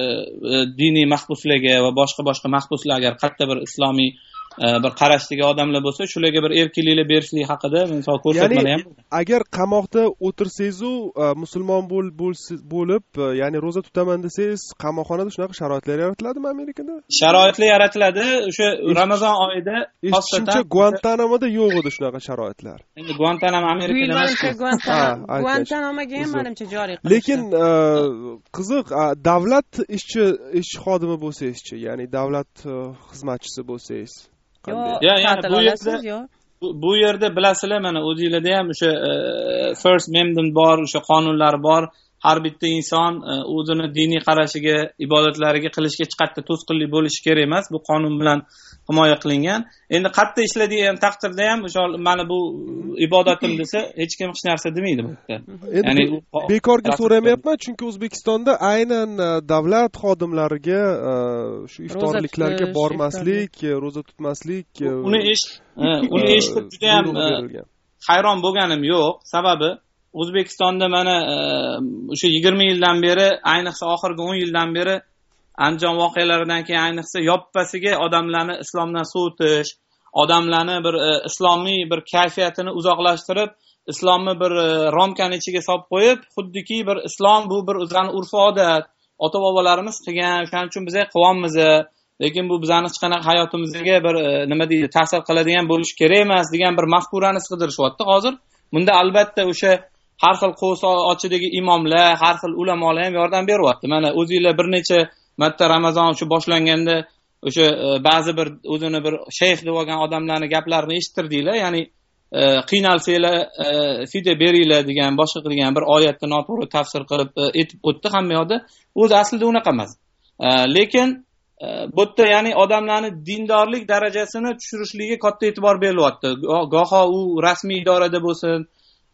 [SPEAKER 13] diniy mahbuslarga va boshqa mahbuslar agar qayerda bir islomiy bir qarashdagi odamlar bo'lsa, shularga bir erkinliklar berishlik haqida misol ko'rsatmalar ham.
[SPEAKER 7] Agar qamoqda o'tirsangiz-u musulmon bo'lib, ya'ni ro'za tutaman desangiz, qamoqxonada shunaqa sharoitlar yaratiladimi Amerikada?
[SPEAKER 13] Sharoitlar yaratiladi. O'sha Ramazon oyida
[SPEAKER 7] xosatan Guantanamoda yo'q edi shunaqa sharoitlar.
[SPEAKER 13] Endi Guantanamo Amerikada emas.
[SPEAKER 8] Guantanamoga ham menimcha joriy qilindi.
[SPEAKER 7] Lekin qiziq, davlat ish xodimi bo'lsangiz-chi, ya'ni davlat xizmatchisi bo'lsangiz,
[SPEAKER 13] bu yerda bilasizlar, mana o'zingizlarda ham o'sha First Amendment bor, o'sha qonunlar bor. Har bitta inson o'zini diniy qarashiga, ibodatlariga qilishga hech qayerda to'sqinlik bo'lishi kerak emas. Bu qonun bilan himoya qilingan. Endi qayerda ishlaydigan taqdirda ham o'sha mana bu ibodatim desa, hech kim hech narsa demaydi bu yerda.
[SPEAKER 7] Ya'ni bekorga so'ramayapman, chunki O'zbekistonda aynan davlat xodimlariga shu iftorliklarga bormaslik, ro'za tutmaslik,
[SPEAKER 13] uni eshitib juda ham hayron bo'lganim yo'q. Sababi O'zbekistonda mana o'sha 20 yildan beri, ayniqsa oxirgi 10 yildan beri Andijon voqealaridan keyin ayniqsa yoppasiga odamlarni islomdan sovutish, odamlarni bir islomiy bir kayfiyatini uzoqlashtirib, islomni bir romkani ichiga solib qo'yib, xuddiki bir islom bu bir o'zani urf-odat, ota-bobolarimiz qilgan, shuning uchun biz qilyapmiz, lekin bu bizning hech qanaqa hayotimizga bir nima deydi, ta'sir qiladigan bo'lish kerak emas degan bir mafkurani sig'dirishyapti hozir. Bunda albatta o'sha har xil qo's ochidagi imomlar, har xil ulamolar ham yordam beryapti. Mana o'zingizlar bir necha marta Ramazon shu boshlanganda o'sha ba'zi bir o'zini bir shayx deb olgan odamlarning gaplarini eshittirdinglar. Ya'ni qiynalsanglar fide beringlar degan, boshqa qilgan bir oyatni noto'g'ri tafsir qilib aytib o'tdi hamma yoqda. O'zi aslida unaqa emas. Lekin bu yerda ya'ni odamlarni dindorlik darajasini tushirishligiga katta e'tibor berilyapti. Goho u rasmiy idorada bo'lsin,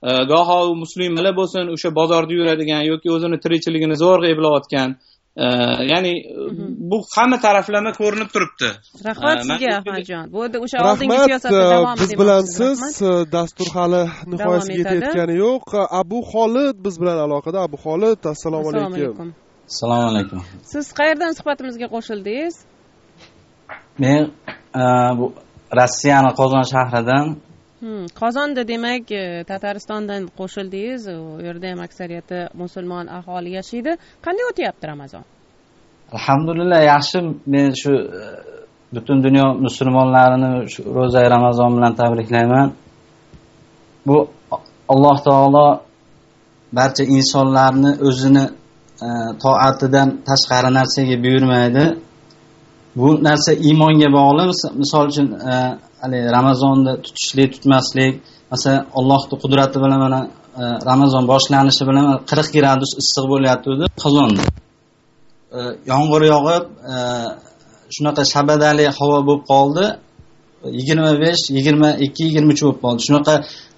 [SPEAKER 13] goho u muslimalar bo'lsin o'sha bozorda yuradigan yoki o'zini tirikchiligini zo'rg'a eplayotgan, ya'ni bu hamma taraflama ko'rinib turibdi.
[SPEAKER 8] Rahmat sizga Ahmadjon. Bu o'sha oldingi siyosatda davom
[SPEAKER 7] biz bilansiz dastur hali nihoyasiga yetayotgani yo'q. Abu Xolid biz bilan aloqada. Abu Xolid, assalomu alaykum.
[SPEAKER 14] Assalomu alaykum.
[SPEAKER 8] Siz qayerdan suhbatimizga qo'shildingiz?
[SPEAKER 14] Men bu Rossiyaning Qozon shahridan.
[SPEAKER 8] Qozonda demak Tataristondan qo'shildingiz. U yerda ham aksariyati musulmon aholi yashaydi. Qanday o'tyapti Ramazon?
[SPEAKER 14] Alhamdulillah yaxshi. Men shu butun dunyo musulmonlarini shu ro'za Ramazon bilan tabriklayman. Bu Alloh taolo barcha insonlarni o'zini toatidan tashqari narsaga buyurmaydi. Bu narsa iymonga bog'liq. Misol uchun Ramazonda tutishlik, tutmaslik, masalan Allohning qudrati bilan mana Ramazon boshlanishi bilan 40 gradus issiq bo'layotdi Qozonda. Yomg'ir yog'ib, shunaqa shabadali havo bo'lib qoldi. 25, 22, 23 bo'lib qoldi. Shunaqa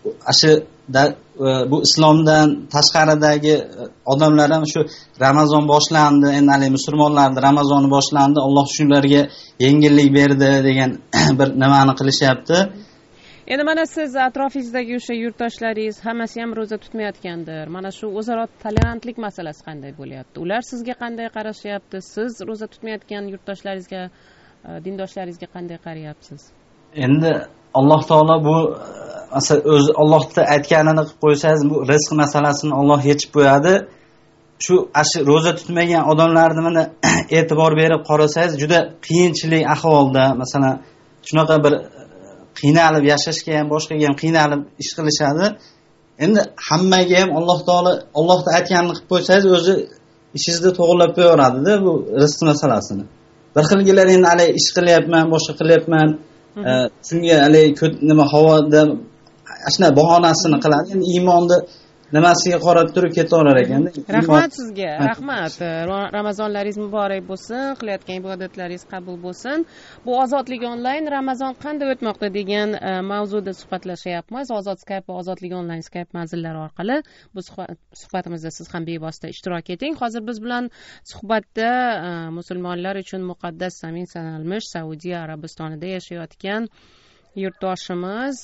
[SPEAKER 14] bu islomdan tashqaridagi odamlar ham shu Ramazon boshlandi, endi musulmonlarning Ramazoni boshlandi, Alloh shularga yengillik berdi degan bir nimani qilishyapti.
[SPEAKER 8] Endi mana siz atrofingizdagi o'sha yurtdoshlaringiz hammasi ham ro'za tutmayotgandir. Mana shu o'zaro tolerantlik masalasi qanday bo'lyapti? Ular sizga qanday qarashyapti? Siz ro'za tutmayotgan yurtdoshlaringizga, dindoshlaringizga qanday qarayapsiz?
[SPEAKER 14] Endi Alloh taolo bu o'zi Allohning aytganini qilib qo'ysangiz, bu rizq masalasini Alloh yechib qo'yadi. Shu ro'za tutmagan odamlarni mana e'tibor berib qarasangiz, juda qiyinchilik ahvolda, masalan, shunaqa bir qiynalib yashashga ham, boshqaga ham qiynalib ish qilishadi. Endi hammaga ham Alloh taolo Allohning aytganini qilib qo'ysangiz, o'zi ishingizni to'g'rilab qo'yaveradi-da bu rizq masalasini. Bir xilgilar endi ish qilyapman, boshqa qilyapman, shunga nima havoda ashuna bahonasini qiladi. Endi iymonni nimasiga qarab turib ketaverar ekan.
[SPEAKER 8] Rahmat sizga, rahmat. Ramazonlaringiz muborak bo'lsin, qilayotgan ibodatlaringiz qabul bo'lsin. Bu Ozodlik onlayn Ramazon qanday o'tmoqda degan mavzuda suhbatlashyapmiz. Ozod Skype va Ozodlik onlayn Skype manzillari orqali bu suhbatimizda siz ham bevosita ishtirok eting. Hozir biz bilan suhbatda musulmonlar uchun muqaddas zamin sanalmish Saudiya Arabistonida yashayotgan yurtdoshimiz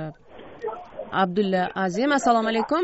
[SPEAKER 8] Abdulla Azim. Assalomu alaykum.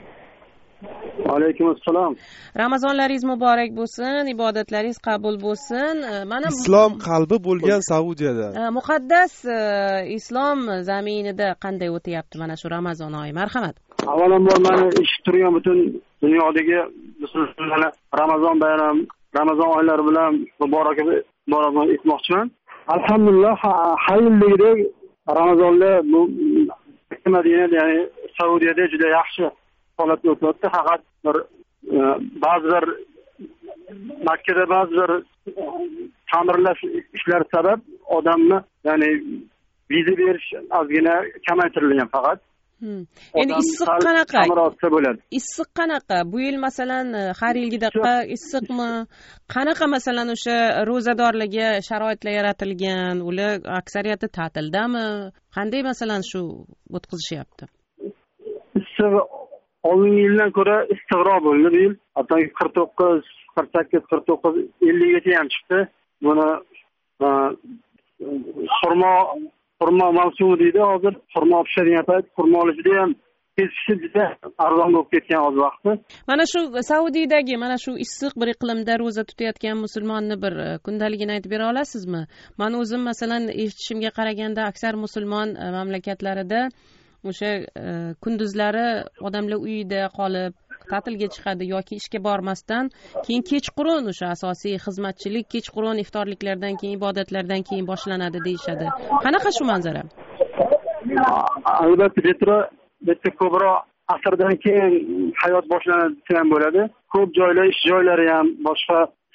[SPEAKER 9] Alaykum assalom.
[SPEAKER 8] Ramazonlaringiz muborak bo'lsin, ibodatlaringiz qabul bo'lsin. Mana
[SPEAKER 7] islom qalbi bo'lgan Saudiyada
[SPEAKER 8] muqaddas islom zaminida qanday o'tyapti mana shu Ramazon oyi? Marhamat.
[SPEAKER 9] Avvalambor meni eshitib turgan butun dunyodagi musulmonlarni Ramazon oylari bilan muborakbod etmoqchiman. Alhamdulillah, hayırlıydı. Ramazonda bu Madinada, ya'ni Saudiyada juda yaxshi holat o'tdi. Faqat ba'zilar Makkada ba'zilar ta'mirlash ishlari sabab odamni, ya'ni viza berish ozgina kamaytirilgan faqat.
[SPEAKER 8] Endi issiq qanaqa? Issiq qanaqa? Bu yil masalan har yilgidaqa issiqmi? Qanaqa masalan o'sha ro'zadorlarga sharoitlar yaratilgan? Ular aksariyati ta'tildami? Qanday masalan shu o'tkazishyapti?
[SPEAKER 9] Issiq oldingi yildan ko'ra issiqroq bo'ldi bu yil. Hatto 49, 48, 49, 50 gacha ham chiqdi. Buni xurmo mavsumi deydi hozir. Xurmo pishadigan payt, xurmoli juda ham kechishi juda arzon bo'lib ketgan o'z vaqti.
[SPEAKER 8] Mana shu Saudiyadagi mana shu issiq bir iqlimda ro'za tutayotgan musulmonni bir kundaligini aytib bera olasizmi? Men o'zim masalan eshitishimga qaraganda aksar musulmon mamlakatlarida o'sha kunduzlari odamlar uyida qolib ta'tilga chiqadi yoki ishga bormasdan keyin kechqurun o'sha asosiy xizmatchilik kechqurun iftorliklardan keyin ibodatlardan keyin boshlanadi deyishadi. Qanaqa shu manzara?
[SPEAKER 9] Albatta bitta ko'proq asrdan keyin hayot boshlanadi ham bo'ladi. Ko'p joylar, ish joylari ham boshqa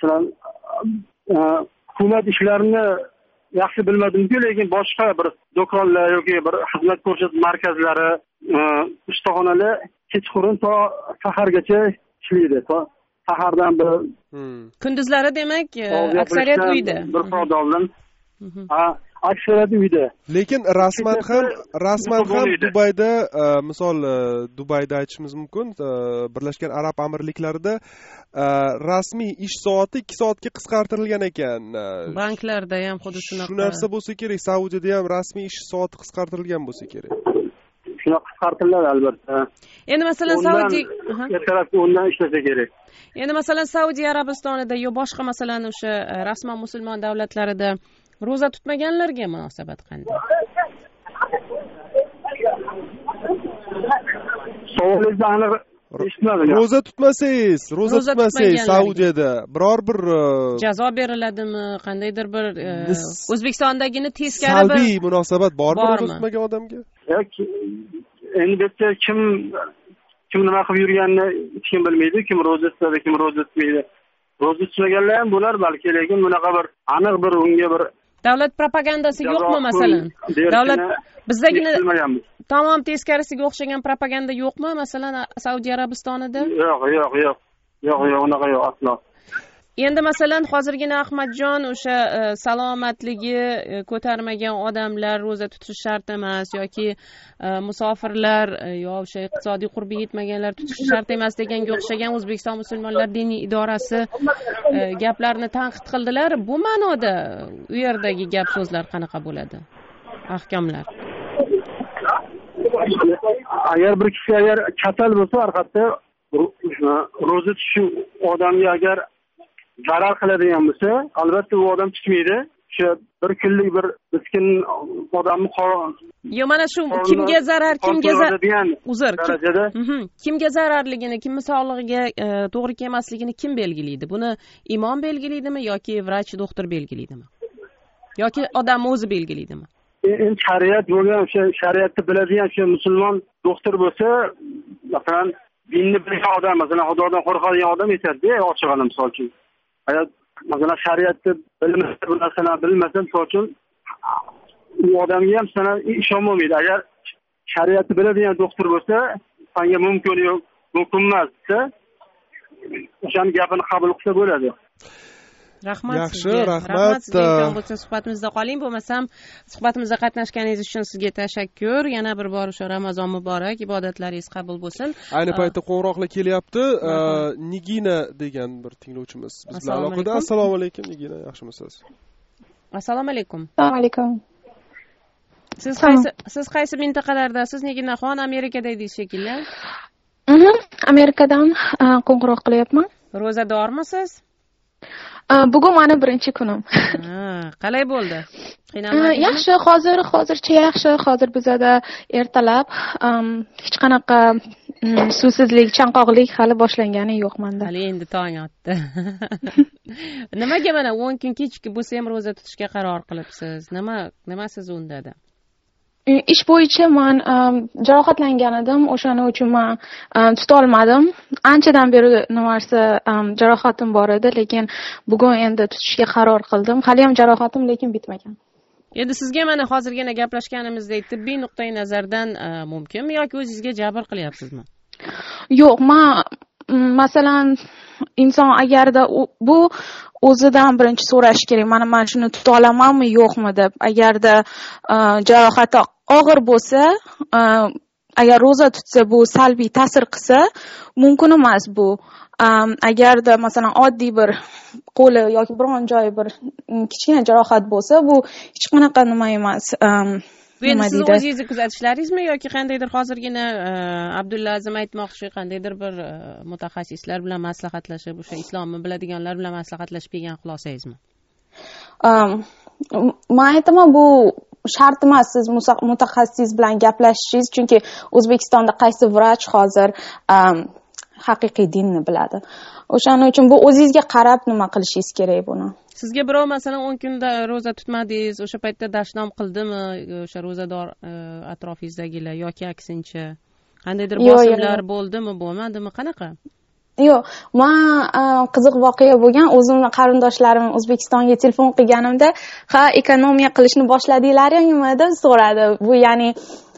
[SPEAKER 9] hukumat ishlarini yaxshi bilmadim-ku, lekin boshqa bir do'konlar yoki bir xizmat ko'rsatish markazlari, ustaxonalar kechqurun to sahargacha ishlaydi. To sahardan bir
[SPEAKER 8] kunduzlari demak aksariyat uyda.
[SPEAKER 9] Bir foydaldan. aksariyati uyda.
[SPEAKER 7] Lekin rasman ham Dubayda misol Dubayda aytishimiz mumkin, Birlashgan Arab Amirliklarida rasmiy ish soati 2 soatga qisqartirilgan ekan.
[SPEAKER 8] Banklarda ham xuddi shunaqa.
[SPEAKER 7] Shu narsa bo'lsa kerak, Saudiyada ham rasmiy ish soati qisqartirilgan bo'lsa kerak.
[SPEAKER 9] Shuna qisqartiriladi albatta.
[SPEAKER 8] Endi masalan
[SPEAKER 9] ertalabki undan ishlasa kerak.
[SPEAKER 8] Endi masalan Saudiya Arabistonida yo boshqa masalan o'sha rasman musulmon davlatlarida ro'za tutmaganlarga munosabat qanday?
[SPEAKER 9] Savolingizni aniq eshitmadim.
[SPEAKER 7] Ro'za tutmasangiz Saudiyada biror bir
[SPEAKER 8] jazo beriladimi? Qandaydir bir O'zbekistondagini teskari bir
[SPEAKER 7] salbiy munosabat bormi ro'za tutmagan odamga?
[SPEAKER 9] Endi bitta kim nima qilib yurganini hech kim bilmaydi, kim ro'za tutadi, kim ro'za tutmaydi. Ro'za tutmaganlar ham bo'lar balki, lekin bunaqa bir aniq bir unga bir
[SPEAKER 8] davlat propagandasi yo'qmi masalan? Davlat bizdagina tamom teskarisiga o'xshagan propaganda yo'qmi masalan Saudiya Arabistonida?
[SPEAKER 9] Yo'q, unaqa yo'q aslo.
[SPEAKER 8] Endi masalan hozirgina Ahmadjon o'sha salomatligi ko'tarmagan odamlar ro'za tutishi shart emas yoki musofirlar yo o'sha iqtisodiy qurbi yetmaganlar tutishi shart emas deganga o'xshagan O'zbekiston musulmonlar diniy idorasi gaplarni tanqid qildilar. Bu ma'noda u yerdagi gap so'zlar qanaqa bo'ladi? Ahkomlar.
[SPEAKER 9] Agar bir kishi kasal bo'lsa, orqatda ro'za tutishi odamga agar zarar qiladigan bo'lsa, albatta u odam tutmaydi. O'sha bir kunlik bir miskin odamni
[SPEAKER 8] yo mana shu kimga zarar, kimga zararligini, kimni sog'lig'iga to'g'ri kelmasligini kim belgilaydi? Buni imom belgilaydimi yoki vrach, doktor belgilaydimi? Yoki odam o'zi belgilaydimi?
[SPEAKER 9] Endi shariat bo'lgan, o'sha shariatni biladigan o'sha musulmon doktor bo'lsa, masalan, dinni bilgan odam, masalan, Xudodan qo'rqadigan odam aytadi, ochig'ini misol uchun. Agar masalan shariatni bilmasa, bu narsani bilmasa, misol uchun u odamga ham sana ishonmaydi. Agar shariatni biladigan doktor bo'lsa, senga mumkin yo'q, mumkin emas desa, o'shaning gapini qabul qilsa bo'ladi.
[SPEAKER 8] Rahmat.
[SPEAKER 7] Yaxshi, rahmat.
[SPEAKER 8] Bo'lsa suhbatimizda qoling, bo'lmasam suhbatimizda qatnashganingiz uchun sizga tashakkur. Yana bir bor o'sha Ramazon muborak, ibodatlaringiz qabul bo'lsin.
[SPEAKER 7] Ayni paytda qo'ng'iroqlar kelyapti. Nigina degan bir tinglovchimiz biz bilan aloqada. Assalomu alaykum Nigina, yaxshimisiz?
[SPEAKER 8] Assalomu alaykum.
[SPEAKER 15] Assalomu alaykum.
[SPEAKER 8] Siz qaysi mintaqalardasiz Niginaxon? Amerikada edingiz shekilli?
[SPEAKER 15] Amerikadan qo'ng'iroq qilyapman.
[SPEAKER 8] Ro'zadormisiz?
[SPEAKER 15] Bugun meni birinchi kunim.
[SPEAKER 8] Qalay bo'ldi? Qiynalmadingizmi?
[SPEAKER 15] Yaxshi, hozircha yaxshi. Hozir bizada ertalab hech qanaqa suvsizlik, chanqoqlik hali boshlangani yo'q menda.
[SPEAKER 8] Hali endi tong otdi. Nimaga mana 10 kun kechki bo'lsa ham ro'za tutishga qaror qilibsiz? Nima siz undada?
[SPEAKER 15] Ish bo'yicha men jarohatlangan edim, o'shaning uchun men tuta olmadim. Anchadan beri nimarsa jarohatim bor edi, lekin bugun endi tutishga qaror qildim. Hali ham jarohatim lekin bitmagan.
[SPEAKER 8] Endi sizga mana hozirgina gaplashganimizdek tibbiy nuqtai nazardan mumkinmi yoki o'zingizga jabr qilyapsizmi?
[SPEAKER 15] Yo'q, men masalan inson agarda bu o'zidan birinchi so'rash kerak, mana shuni tuta olamanmi yo'qmi deb. Agarda jarohati og'ir bo'lsa, agar ro'za tutsa bu salbiy ta'sir qilsa, mumkin emas bu. Agarda masalan oddiy bir qo'li yoki biron joyi bir kichkina jarohat bo'lsa, bu hech qanaqa nima emas.
[SPEAKER 8] Bu endi siz o'zingizni kuzatishlaringizmi yoki qandaydir hozirgina Abdulla Azim aytmoqchi, qandaydir bir mutaxassislar bilan maslahatlashib, o'sha islomni biladiganlar bilan maslahatlashib kelgan xulosangizmi?
[SPEAKER 15] Men aytaman, bu shart emas siz mutaxassis bilan gaplashishingiz, chunki O'zbekistonda qaysi vrach hozir haqiqiy dinni biladi. O'shaning uchun bu o'zingizga qarab nima qilishingiz kerak buni.
[SPEAKER 8] Sizga birov masalan 10 kunda ro'za tutmadingiz, o'sha paytda dashnom qildimi o'sha ro'zador atrofingizdagilar yoki aksincha qandaydir bosimlar bo'ldimi, bo'lmadimi, qanaqa?
[SPEAKER 15] Yo'q, men qiziq voqea bo'lgan. O'zimning qarindoshlarim O'zbekistonga telefon qilganimda, "Ha, ekonomiya qilishni boshladinglarmi?" deb so'radi. Bu ya'ni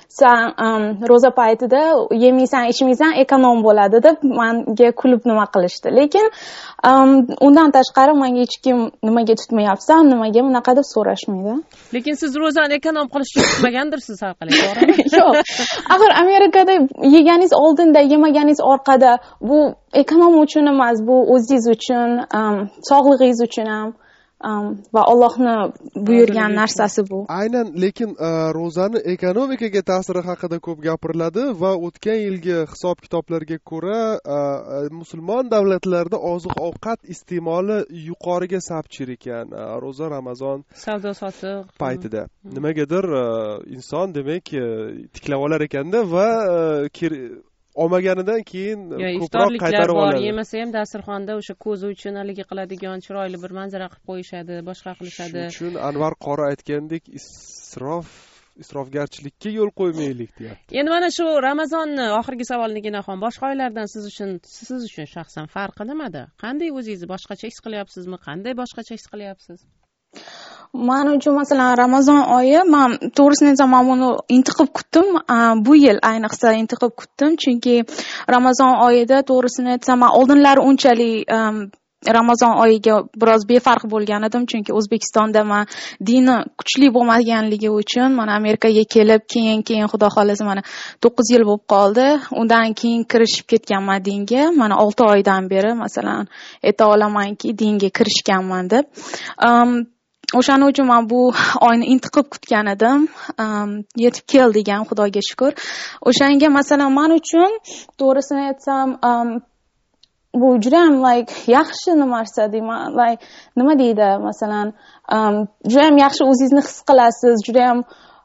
[SPEAKER 15] san ro'za paytida yemaysan ichmaysan ekonom bo'ladi deb menga kulib nima qilishdi, lekin undan tashqari menga hech kim nimaga tutmayapsan, nimaga bunaqa deb so'rashmaydi.
[SPEAKER 8] Lekin siz ro'zani ekonom qilishni tutmagandirsiz har qalay, to'g'rimi?
[SPEAKER 15] Yo'q, axir Amerikada yeganingiz oldinda, yemaganingiz orqada, bu ekonom uchun emas, bu o'zingiz uchun, sog'lig'ingiz uchun ham va Allohni buyurgan narsasi bu.
[SPEAKER 7] Aynan, lekin ro'zani ekonomikaga ta'siri haqida ko'p gapiriladi va o'tgan yilgi hisob-kitoblarga ko'ra musulmon davlatlarda oziq-ovqat iste'moli yuqoriga sapchir ekan ro'za Ramazon
[SPEAKER 8] savdo-sotiq
[SPEAKER 7] paytida. Nimagadir inson demak tiklab olar ekanda va olmaganidan keyin ko'proq qaytarib oladi.
[SPEAKER 8] Yemasa ham dasturxonda o'sha ko'zi uchun haligi qiladigan chiroyli bir manzara qilib qo'yishadi, boshqa qilishadi.
[SPEAKER 7] Shuning uchun Anvar qori aytgandek isrofgarchilikka yo'l qo'ymaylik deyapti.
[SPEAKER 8] Endi mana shu Ramazonni oxirgi savolniginaxon boshqa oylardan siz uchun shaxsan farqi nimada? Qanday o'zingizni boshqacha his qilyapsizmi? Qanday boshqacha his qilyapsiz?
[SPEAKER 15] Men uchun masalan Ramazon oyi, men to'g'risini aytsam, men buni intiqib kutdim. Bu yil ayniqsa intiqib kutdim, chunki Ramazon oyida to'g'risini aytsam, men oldinlari unchalik Ramazon oyiga biroz befarq bo'lgan edim, chunki O'zbekistonda men dini kuchli bo'lmaganligi uchun mana Amerikaga kelib, keyin xudo xolasa mana 9 yil bo'lib qoldi. Undan keyin kirishib ketganman dinga. Mana 6 oydan beri masalan ayta olamanki dinga kirishganman deb. O'shaning uchun men bu oyni intiqib kutgan edim. Yetib keldigan, Xudoga shukr. O'shanga masalan men uchun to'g'risini aytsam, bu juda ham yaxshi narsa deyman. Nima deydi, masalan, juda ham yaxshi o'zingizni his qilasiz, juda ham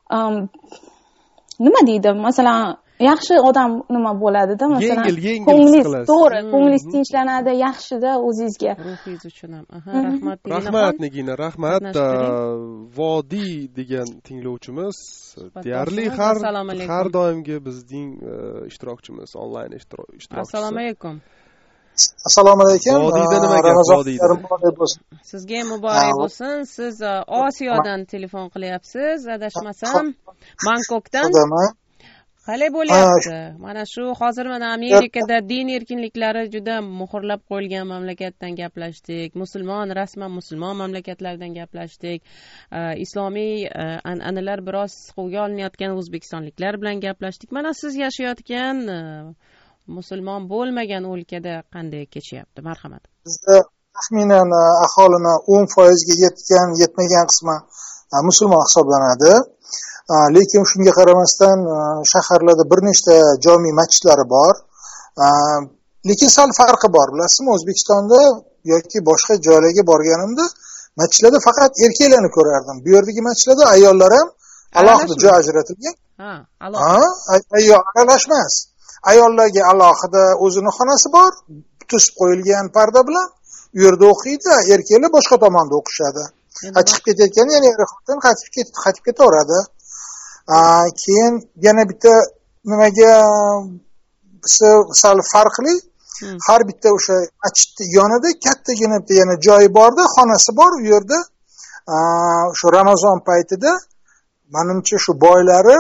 [SPEAKER 15] nima deydi, masalan, yaxshi odam nima bo'ladi-da, masalan, ko'nglingiz to'g'ri, ko'nglingiz tinchlanadi, yaxshida o'zingizga.
[SPEAKER 8] Ruhingiz uchun ham.
[SPEAKER 7] Rahmat Nigina, rahmat. Vodiy degan tinglovchimiz deyarli har doimgi bizning ishtirokchimiz, onlayn ishtirokchimiz.
[SPEAKER 8] Assalomu alaykum.
[SPEAKER 16] Assalomu alaykum.
[SPEAKER 7] Vodiyda nima gap, vodiyda?
[SPEAKER 8] Sizga muborak bo'lsin. Siz Osiyodan telefon qilyapsiz, adashmasam, Bangkokdan. Qalay bo'lyapti? Mana shu hozir mana Amerikada din erkinliklari juda muhrlab qo'yilgan mamlakatdan gaplashdik. Rasman musulmon mamlakatlardan gaplashdik. Islomiy an'analar biroz siquvga olinayotgan o'zbekistonliklar bilan gaplashdik. Mana siz yashayotgan musulmon bo'lmagan o'lkada qanday kechyapti? Marhamat.
[SPEAKER 16] Bizda taxminan aholini 10% yetmagan qismi musulmon hisoblanadi. Lekin shunga qaramasdan shaharlarda bir nechta jami masjidlari bor. Lekin sal farqi bor, bilasizmi? O'zbekistonda yoki boshqa joylarga borganimda masjidlarda faqat erkaklarni ko'rardim. Bu yerdagi masjidlarda ayollar ham alohida joy ajratilgan. Ayol aralashmas. Ayollarga alohida o'zini xonasi bor, to'sib qo'yilgan parda bilan u yerda o'qiydi, erkaklar boshqa tomonda o'qishadi. Chiqib ketayotganda yana er-xotin qaytib ketaveradi. Keyin yana bitta nimaga sal farqli, har bitta o'sha masjidning yonida kattagina bitta yana joyi borda, xonasi bor. U yerda shu Ramazon paytida menimcha shu boylari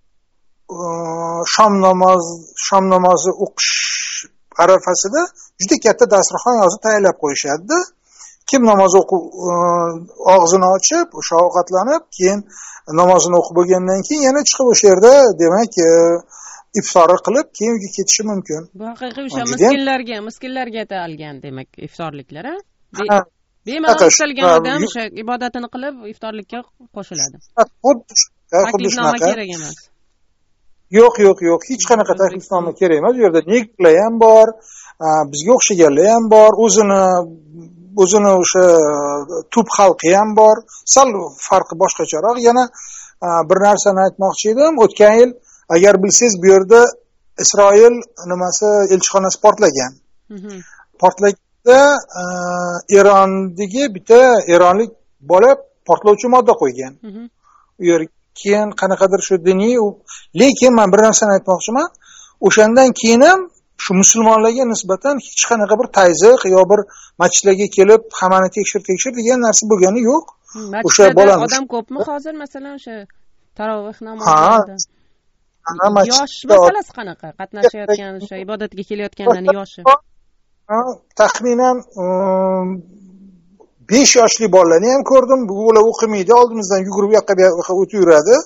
[SPEAKER 16] shom namozi o'qish arafasida juda katta dasturxon yozib tayyorlab qo'yishadi. Kim namoz o'qib og'zini ochib, o'sha ovqatlanib, keyin namozini o'qib bo'lgandan keyin yana chiqib o'sha yerda demak iftorni qilib keyin uyga ketishi mumkin.
[SPEAKER 8] Bu haqiqiy o'sha miskinlarga atalgan demak iftorliklar, ha? Bemalol istalgan odam o'sha ibodatini qilib iftorlikka qo'shiladi. Taklifnoma kerak emas.
[SPEAKER 16] Yo'q, hech qanaqa taklifnoma kerak emas. Bu yerda neglar ham bor, bizga o'xshaganlar ham bor, o'zini o'sha tub xalqi ham bor. Sal farqi boshqacharoq. Yana bir narsani aytmoqchi edim. O'tgan yil agar bilsangiz bu yerda Isroil elchixonasi portlagan. Portlaganda Erondagi bitta eronlik bola portlovchi modda qo'ygan. U yerga keyin qanaqadir shu diniy, lekin men bir narsani aytmoqchiman. O'shandan keyin ham shu musulmonlarga nisbatan hech qanaqa bir tayziq yo bir masjidlarga kelib hammani tekshir degan narsa bo'lgani yo'q.
[SPEAKER 8] O'sha bola odam ko'pmi hozir masalan o'sha tarovih namozida? yosh masalasi qanaqa? Qatnashayotgan o'sha ibodatga kelayotganlarning yoshi?
[SPEAKER 16] Taxminan 5 yoshli bolalarni ham ko'rdim. Ular o'qimaydi, oldimizdan yugurib u yoqqa bu yoqqa o'tib yuradi.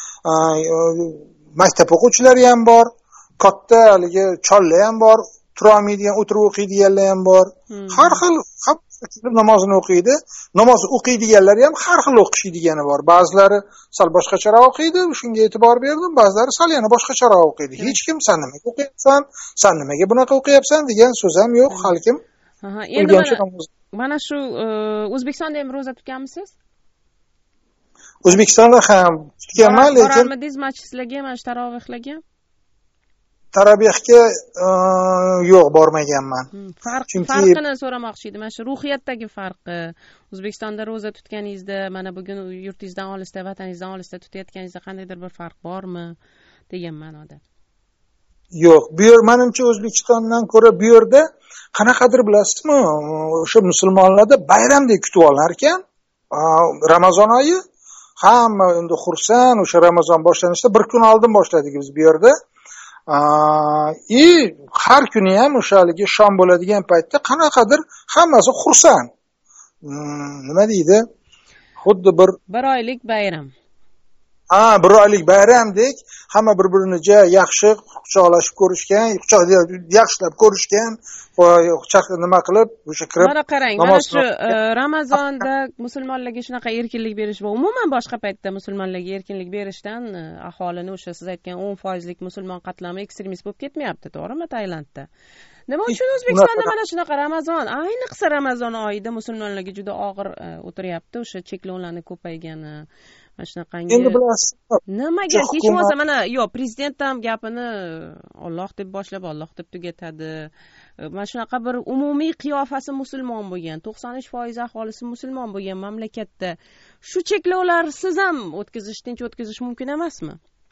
[SPEAKER 16] Maktab o'quvchilari ham bor, katta haligi chollar ham bor, turolmaydigan, o'tirib o'qiydiganlar ham bor. Har xil namozini o'qiydi. Namoz o'qiydiganlar ham har xil o'qishdigani bor. Ba'zilari sal boshqacharoq o'qiydi, shunga e'tibor berdim. Ba'zilari sal yana boshqacharoq o'qiydi. Hech kim sen nimaga o'qiyapsan, sen nimaga bunaqa o'qiyapsan degan so'z ham yo'q, har kim.
[SPEAKER 8] Endi mana shu O'zbekistonda ham ro'za tutganmisiz?
[SPEAKER 16] O'zbekistonda ham tutganman, lekin
[SPEAKER 8] borarmidingiz masjidlarga, mana shu tarovehlarga?
[SPEAKER 16] Tarovehga yo'q, bormaganman.
[SPEAKER 8] Farqini so'ramoqchi edim. Mana shu ruhiyatdagi farqi, O'zbekistonda ro'za tutganingizda, mana bugun yurtingizdan olisda, vataningizdan olisda tutayotganingizda qandaydir bir farq bormi degan ma'noda.
[SPEAKER 16] Yo'q, bu yer menimcha O'zbekistondan ko'ra bu yerda qanaqadir bilasizmi, o'sha musulmonlarda bayramdek kutib olinar ekan. Ramazon oyi hamma endi xursand, o'sha Ramazon boshlanishda bir kun oldin boshladik biz bu yerda. Har kuni ham o'sha haligi shom bo'ladigan paytda qanaqadir hammasi xursand. Nima deydi? Xuddi bir
[SPEAKER 8] oylik bayram.
[SPEAKER 16] Bir oylik bayramdek hamma bir-birini yaxshi quchoqlashib ko'rishgan, yaxshilab ko'rishgan, nima qilib o'sha kirib.
[SPEAKER 8] Mana qarang, mana shu Ramazonda musulmonlarga shunaqa erkinlik berish va umuman boshqa paytda musulmonlarga erkinlik berishdan aholini o'sha siz aytgan 10% musulmon qatlami ekstremist bo'lib ketmayapti, to'g'rimi Tailandda? Nima uchun O'zbekistonda mana shunaqa Ramazon, ayniqsa Ramazon oyida musulmonlarga juda og'ir o'tiryapti, o'sha cheklovlarning ko'paygani. Mana shunaqangi nimaga hech bo'lmasa mana prezident ham gapini Alloh deb boshlab Alloh deb tugatadi. Mana shunaqa bir umumiy qiyofasi musulmon bo'lgan, 93% aholisi musulmon bo'lgan mamlakatda shu cheklovlar siz ham tinch o'tkazish mumkin emasmi?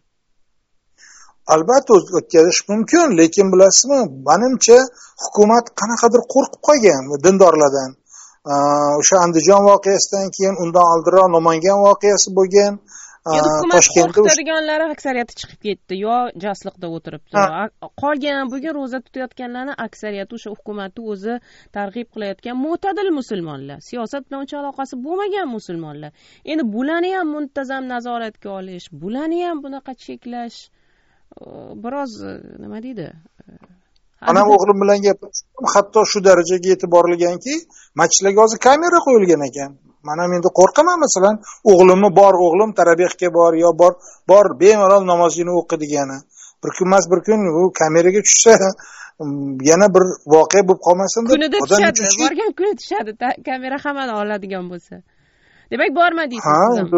[SPEAKER 16] Albatta o'tkazish mumkin, lekin bilasizmi, menimcha hukumat qanaqadir qo'rqib qolgan dindorlardan. O'sha Andijon voqeasidan keyin undan oldinroq Namangan voqeasi bo'lgan.
[SPEAKER 8] Toshkentda qo'rqitadiganlari aksariyati chiqib ketdi, yo jasliqda o'tiribdi. Qolgan bugun ro'za tutayotganlarning aksariyati o'sha hukumatni o'zi targ'ib qilayotgan mo'tadil musulmonlar, siyosat bilan uncha aloqasi bo'lmagan musulmonlar. Endi bularni ham muntazam nazoratga olish, bularni ham bunaqa cheklash biroz nima deydi?
[SPEAKER 16] Ana o'g'lim bilan gaplashdim, hatto shu darajaga yetib borilganki, masjidlarga hozir kamera qo'yilgan ekan. Men ham endi qo'rqaman, masalan, o'g'limni o'g'lim tarabiyahga bor yo bor bemalol namozini o'qi degani. Bir kun emas bir kun u kameraga tushsa, yana bir voqea bo'lib qolmasin deb.
[SPEAKER 8] Kunida tushadi, borgan kuni tushadi, kamera hammani oladigan bo'lsa. Demak, bormadingiz siz ham.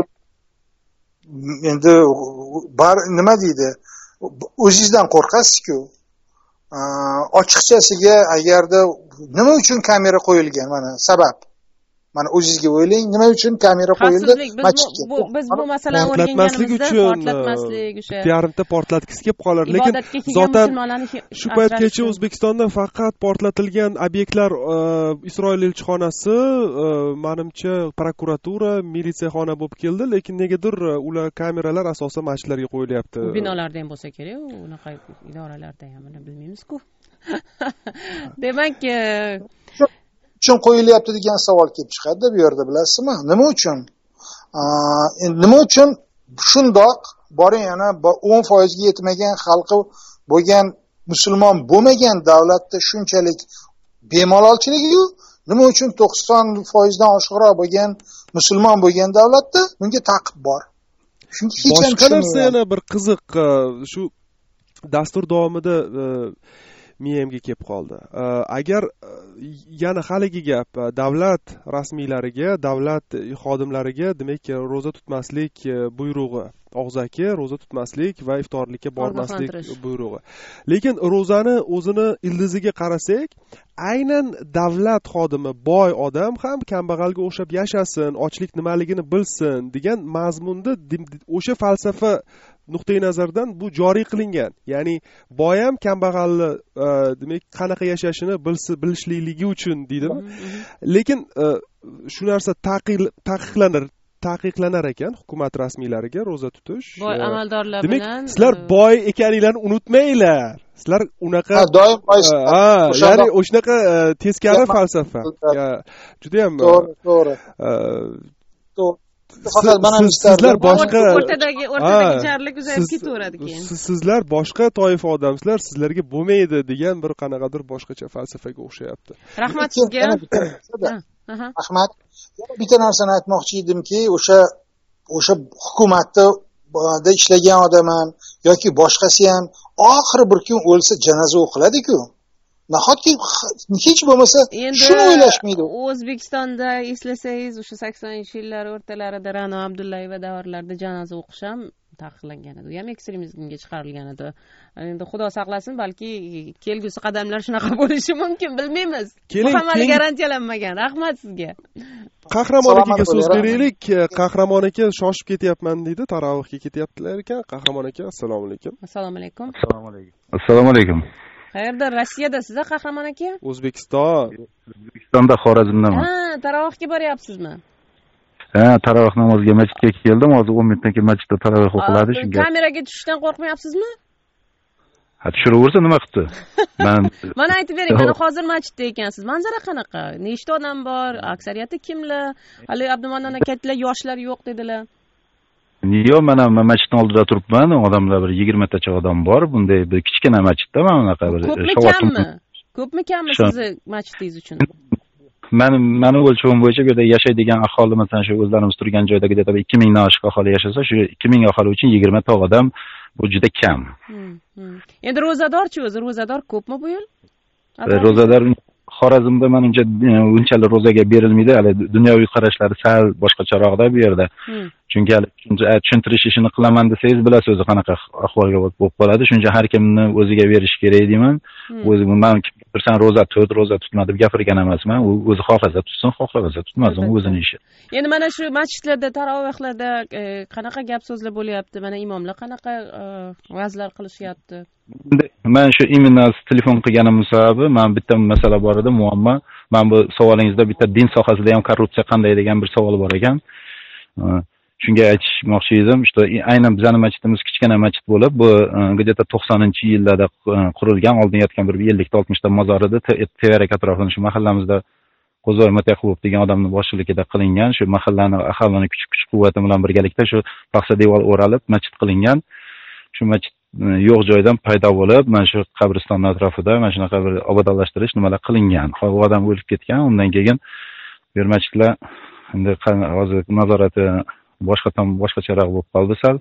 [SPEAKER 16] Endi nima deydi? O'zingizdan qo'rqasiz-ku. Ochiqchasiga agarda nima uchun kamera qo'yilgan, mana sabab. Mana o'zingizga o'ylang, nima uchun kamera qo'yildi?
[SPEAKER 8] Biz bu masalani o'rganganimizda portlatmaslik o'sha
[SPEAKER 7] yarimta portlatgisi kelib qolar, lekin zotan shu paytgacha O'zbekistonda faqat portlatilgan obyektlar Isroil elchixonasi, menimcha prokuratura, militsiyaxona bo'lib keldi, lekin negadir ular kameralar asosan masjidlarga qo'yilyapti.
[SPEAKER 8] Binolarda ham bo'lsa kerak, unaqa idoralarda ham bilmaymiz-ku. Demak,
[SPEAKER 16] uchun qo'yilyapti degan savol kelib chiqadi bu yerda, bilasizmi? Nima uchun? Nima uchun shundoq boring yana 10% ga yetmagan xalqi bo'lgan musulmon bo'lmagan davlatda shunchalik bemalolchilik-yu, nima uchun 90% dan oshiqroq bo'lgan musulmon bo'lgan davlatda bunga ta'qib bor?
[SPEAKER 7] Chunki hech ham boshqa narsa yana bir qiziq, shu dastur davomida miyamga kelib qoldi. Agar yana haligi gap davlat rasmiylariga, davlat xodimlariga, demak, ro'za tutmaslik buyrug'i, og'zaki ro'za tutmaslik va iftorlikka bormaslik buyrug'i. Lekin ro'zani o'zini ildiziga qarasak, aynan davlat xodimi, boy odam ham kambag'alga o'xshab yashasin, ochlik nimaligini bilsin degan mazmunda o'sha falsafa nuqtai nazardan bu joriy qilingan. Ya'ni boy ham kambag'alni demak qanaqa yashashini bilishlikligi uchun deydimi? Lekin shu narsa taqiqlanar ekan hukumat rasmiylariga ro'za tutish.
[SPEAKER 8] Boy amaldorlar
[SPEAKER 7] demak,
[SPEAKER 8] bilan
[SPEAKER 7] sizlar boy ekaninglarni unutmanglar. Sizlar unaqa
[SPEAKER 16] doim
[SPEAKER 7] ya'ni o'shanaqa teskari falsafa. Juda ham
[SPEAKER 16] to'g'ri. Faqat mana
[SPEAKER 7] sizlar boshqa
[SPEAKER 8] o'rtadagi jarlik uzayib ketaveradi keyin.
[SPEAKER 7] Sizlar boshqa toifa odamsizlar, sizlarga bo'lmaydi degan bir qanaqadir boshqacha falsafaga o'xshayapti.
[SPEAKER 8] Rahmat sizga.
[SPEAKER 16] Rahmat. Bitta narsani aytmoqchi edimki, o'sha hukumatda ishlagan odam ham yoki boshqasi ham oxiri bir kun o'lsa janoza o'qiladi-ku. Nahotki hech bo'lmasa shuni o'ylashmaydi.
[SPEAKER 8] O'zbekistonda eslasangiz, o'sha 80-yillar o'rtalarida Ra'no Abdullayeva davrlarida janoza o'qish ham taqiqlangan edi. U ham ekstremizmga chiqarilgan edi. Endi Xudo saqlasin, balki kelgusi qadamlar shunaqa bo'lishi mumkin, bilmaymiz. Bu ham hali garantiyalanmagan. Rahmat sizga.
[SPEAKER 7] Qahramon akaga so'z beraylik. Qahramon aka shoshib ketyapman deydi, tarovihga ketyaptilar ekan. Qahramon aka, assalomu alaykum.
[SPEAKER 8] Assalomu alaykum.
[SPEAKER 17] Assalomu alaykum. Assalomu alaykum.
[SPEAKER 8] Qayerda? Rossiyadasiz, Qahramon aka?
[SPEAKER 17] O'zbekistonda, Xorazmdaman.
[SPEAKER 8] Tarovihga boryapsizmi?
[SPEAKER 17] Tarovih namoziga masjidga keldim. Hozir 10 minutdan keyin masjidda tarovih o'qiladi. Shunga
[SPEAKER 8] kameraga tushishdan qo'rqmayapsizmi?
[SPEAKER 17] Tushiraversa nima qilibdi?
[SPEAKER 8] Mana aytib bering, mana hozir masjidda ekansiz. Manzara qanaqa? Nechta odam bor? Aksariyati kimlar? Hali Abdumannon aka aytdilar, yoshlar yo'q dedilar.
[SPEAKER 17] Yo'q, mana masjidning oldida turibman. Odamlar bir 20 tacha odam bor. Bunday bir kichkina masjidda mana bunaqa bir
[SPEAKER 8] Ko'pmi kammi sizni masjidingiz uchun?
[SPEAKER 17] Mani o'lchovim bo'yicha bu yerda yashaydigan aholi, masalan shu o'zlarimiz turgan joydagi 2000 dan oshiq aholi yashasa, shu 2000 aholi uchun 20 ta odam bu juda kam.
[SPEAKER 8] Endi ro'zadorchi o'zi, ro'zador ko'pmi bu yil?
[SPEAKER 17] Ro'zador Xorazmda menimcha unchalik ro'zaga berilmaydi. Hali dunyoviy qarashlari sal boshqacharoqda bu yerda. Chunki hali tushuntirish ishini qilaman desangiz, bilasiz o'zi qanaqa ahvolga bo'lib qoladi. Shuncha har kimni o'ziga berish kerak deyman. O'zim men birsan ro'za tutma deb gapirgan emasman. U o'zi xohlasa tutsin, xohlamasa tutmasin, o'zining ishi.
[SPEAKER 8] Endi mana shu masjidlarda, tarovihlarda qanaqa gap so'zlar bo'lyapti? Mana imomlar qanaqa va'zlar qilishyapti?
[SPEAKER 17] Men shu imенно telefon qilganim sababi, men bitta masala bor edi, muammo. Men bu savolingizda bitta din sohasida ham korrupsiya qanday degan bir savol bor ekan. Shunga aytmoqchi edim, işte aynan bizning masjidimiz kichkina masjid bo'lib, bu где-то 90-yillarda qurilgan, oldin yotgan bir 50-60 ta mozor edi. Tevarak atrofida shu mahallamizda Qo'zoy Mataqulov degan odamning boshchiligida qilingan, shu mahallani aholining kuch-quvvati bilan birgalikda shu paxsa devor o'ralib masjid qilingan. Shu masjid yo'q joydan paydo bo'lib, mana shu qabristonning atrofida mana shunaqa bir obodonlashtirish nimalar qilingan. Hozir odam o'lib ketgan, undan keyin bu masjidlar endi hozir nazorati boshqacharoq bo'lib qoldi sal.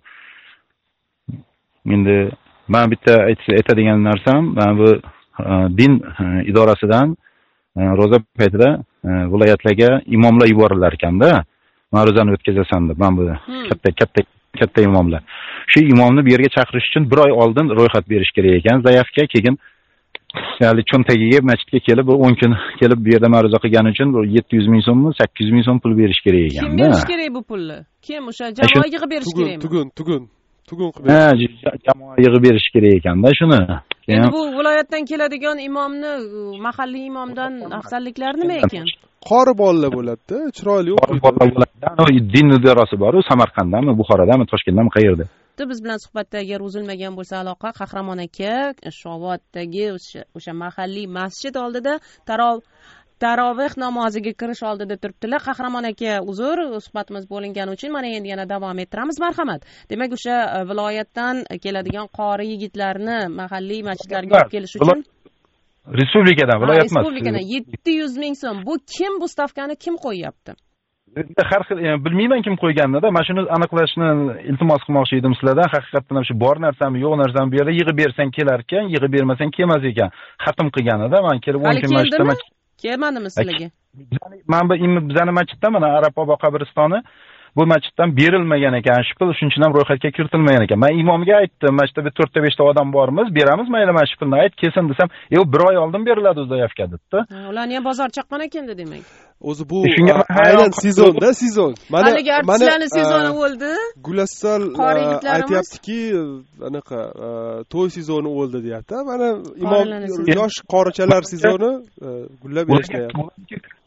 [SPEAKER 17] Endi men bitta aytadigan narsam, men bu din idorasidan ro'za paytida viloyatlarga imomlar yuborilar ekanda, ma'ruzani o'tkazasan deb. Men bu katta imomlar. Shu imomni bu yerga chaqirish uchun 1 oy oldin ro'yxat berish kerak ekan, zayafga. Keyin ya'ni cho'ntagiga masjidga kelib 10 kun kelib bu yerda ma'ruza qilgani uchun 700 ming so'mmi, 800 ming so'm pul berish kerak ekan.
[SPEAKER 8] Kim berish kerak bu pulni? Kim o'sha jamoa yig'ib berish kerakmi?
[SPEAKER 7] Tugun
[SPEAKER 17] qilib jamoa yig'ib berish kerak ekanda shuni.
[SPEAKER 8] Endi bu viloyatdan keladigan imomni mahalliy imomdan afzalliklari nima ekan?
[SPEAKER 7] Qori bolalar bo'ladi-da, chiroyli
[SPEAKER 17] o'qiydi. Din idorasi bor, u Samarqanddami, Buxorodami, Toshkentdami, qayerda?
[SPEAKER 8] Biz bilan suhbatda agar uzilmagan bo'lsa aloqa, Qahramon aka Shovoddagi o'sha mahalliy masjid oldida tarovih namoziga kirish oldida turibdilar. Qahramon aka, uzr, suhbatimiz bo'lingani uchun mana endi yana davom ettiramiz. Marhamat. Demak, o'sha viloyatdan keladigan qori yigitlarni mahalliy masjidlarga olib kelish uchun
[SPEAKER 17] respublikadan, viloyat emas.
[SPEAKER 8] Respublikadan 700 ming so'm. Bu kim, bu stavkani kim qo'yyapti?
[SPEAKER 17] Har xil, bilmayman kim qo'yganini-da. Mana shuni aniqlashni iltimos qilmoqchi edim sizlardan. Haqiqatan ham shu bor narsami, yo'q narsami bu yerda yig'ib bersang kelar ekan, yig'ib bermasang kelmas ekan. Xatm qilganida men kelib 10 kun masjidda
[SPEAKER 8] kelmadimi sizlarga?
[SPEAKER 17] Men bu bizning masjidda mana Arab bobo qabristoni bu masjiddan berilmagan ekan. Shu pul shunchun ham ro'yxatga kiritilmagan ekan. Men imomga aytdim, masjidda 4 ta 5 ta odam bormiz, beramiz mayli mana shu pulni ayt kelsin desam, "Yo'q, 1 oy oldin beriladi zayafga" dedi-da.
[SPEAKER 8] Ularni ham bozor chaqqan ekan demak.
[SPEAKER 7] O'zi bu aynan sezon.
[SPEAKER 8] Haligi artistlarning sezoni o'ldi.
[SPEAKER 7] Gulassal aytayaptiki, anaqa to'y sezoni o'ldi deyapti. Mana imom yosh qorichalar sezoni gullab yashayapti.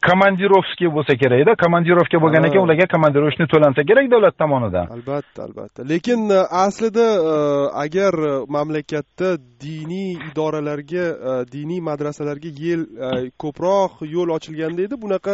[SPEAKER 17] komandirovskiy bo'lsa kerakda. Komandirovka bo'lgan ekan, ularga komandirovkani to'lansa kerak davlat tomonidan.
[SPEAKER 7] Albatta. Lekin aslida agar mamlakatda diniy idoralarga, diniy madrasalarga ko'proq yo'l ochilganda edi, bunaqa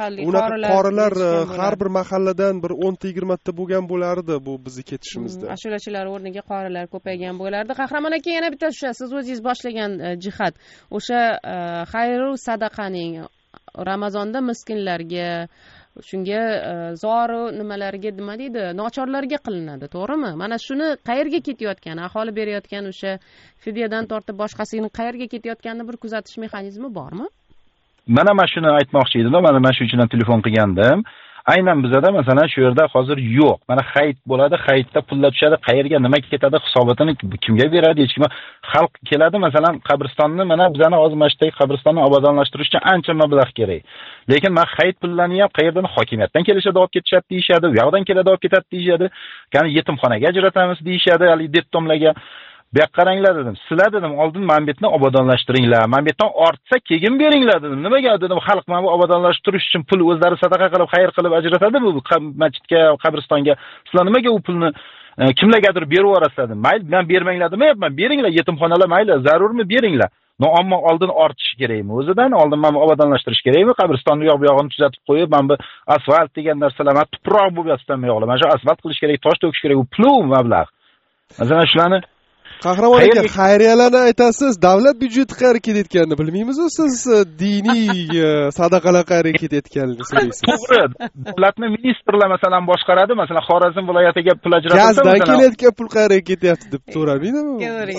[SPEAKER 7] qorilar har bir mahalladan bir 10-20 ta bo'lgan bo'lardi bu bizni ketishimizda.
[SPEAKER 8] Ashulachilar o'rniga qorilar ko'paygan bo'lardi. Qahramon aka, yana bitta siz o'zingiz boshlagan jihat, o'sha xayru sadaqaning Ramazonda miskinlarga, shunga zoru nimalarga, nima deydi, nochorlarga qilinadi, to'g'rimi? Mana shuni qayerga ketayotgani, aholi berayotgan o'sha fidyadan tortib boshqasining qayerga ketayotganini bir kuzatish mexanizmi bormi?
[SPEAKER 17] Mana shuni aytmoqchi edim, mana shu uchun telefon qilgandim. Aynan bizada masalan shu yerda hozir yo'q. Mana hayit bo'ladi, hayitda pullar tushadi, qayerga nima ketadi, hisobotini kimga beradi, hech kim. Xalq keladi, masalan, qabristonni, mana bizani Ozmashdagi qabristonni obodonlashtirish uchun ancha mablag' kerak. Lekin men hayit pullarini ham qayerdan, hokimiyatdan kelishadi, olib ketishadi deyshadi, u yoqdan keladi, olib ketadi deyshadi. Ya'ni yetimxonaga ajratamiz deyshadi, hali deputomlarga. Bu yoqqa qaranglar dedim. Sizlar dedim, oldin manbetni obodonlashtiringlar. Manbetdan ortsa keyin beringlar dedim. Nimaga dedim, xalq mana bu obodonlashtirish uchun pul o'zlari sadaqa qilib, xayr qilib ajratadi bu masjidga, qabristonga. Sizlar nimaga u pulni kimlargadir berib yuborasizlar dedim. Mayli, men bermanglar demayapman. Beringlar, yetimxonalar mayli, zarurmi beringlar. Ammo oldin ortish kerakmi? O'zidan oldin mana obodonlashtirish kerakmi? Qabristonni yoq bu yog'ini tuzatib qo'yib, mana bu asfalt degan narsalar, mana tuproq bo'lib yotsa ham yo'qlar. Mana shu asfalt qilish kerak, tosh to'kish kerak, u pul mablag'. Masalan, shularni
[SPEAKER 7] Qahramon aka, xayriyalarni aytasiz, davlat byudjeti qayerga ketayotganini bilmaymiz-ku, siz diniy sadaqalar qayerga ketayotganini so'raysiz.
[SPEAKER 17] To'g'ri. Davlatni ministrlar masalan boshqaradi, masalan Xorazm viloyatiga pul ajratilsa,
[SPEAKER 7] gazdan kelayotgan pul qayerga ketyapti deb so'raydimi?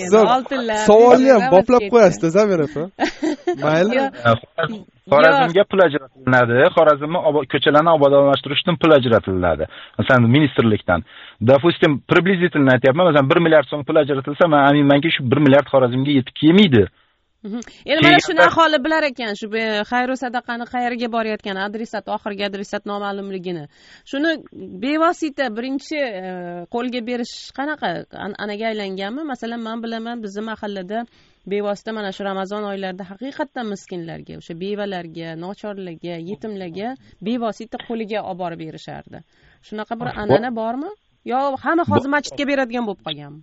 [SPEAKER 7] Savolni ham boplab qo'yasiz, Zamir opa. Mayli.
[SPEAKER 17] Xorazmga pul ajratiladi, Xorazmni ko'chalarni obodonlashtirish uchun pul ajratiladi. Masalan, ministrlikdan. Допустим, приблизительно aytyapman, masalan 1 milliard so'm pul ajratilsa, men aminmanki shu 1 milliard Xorazmga yetib kelmaydi.
[SPEAKER 8] Endi mana shuni aholi bilar ekan, shu xayru sadaqani qayerga borayotgani, adresat, oxirgi adresat noma'lumligini. Shuni bevosita birinchi qo'lga berish qanaqa anaga aylanganmi? Masalan, men bilaman, bizning mahallada bevosita mana shu Ramazon oylarida haqiqatdan miskinlarga, o'sha bevalarga, nochorlarga, yetimlarga bevosita qo'liga olib borib berishardi. Shunaqa bir an'ana bormi? Yo hamma hozir masjidga beradigan bo'lib qolganmi?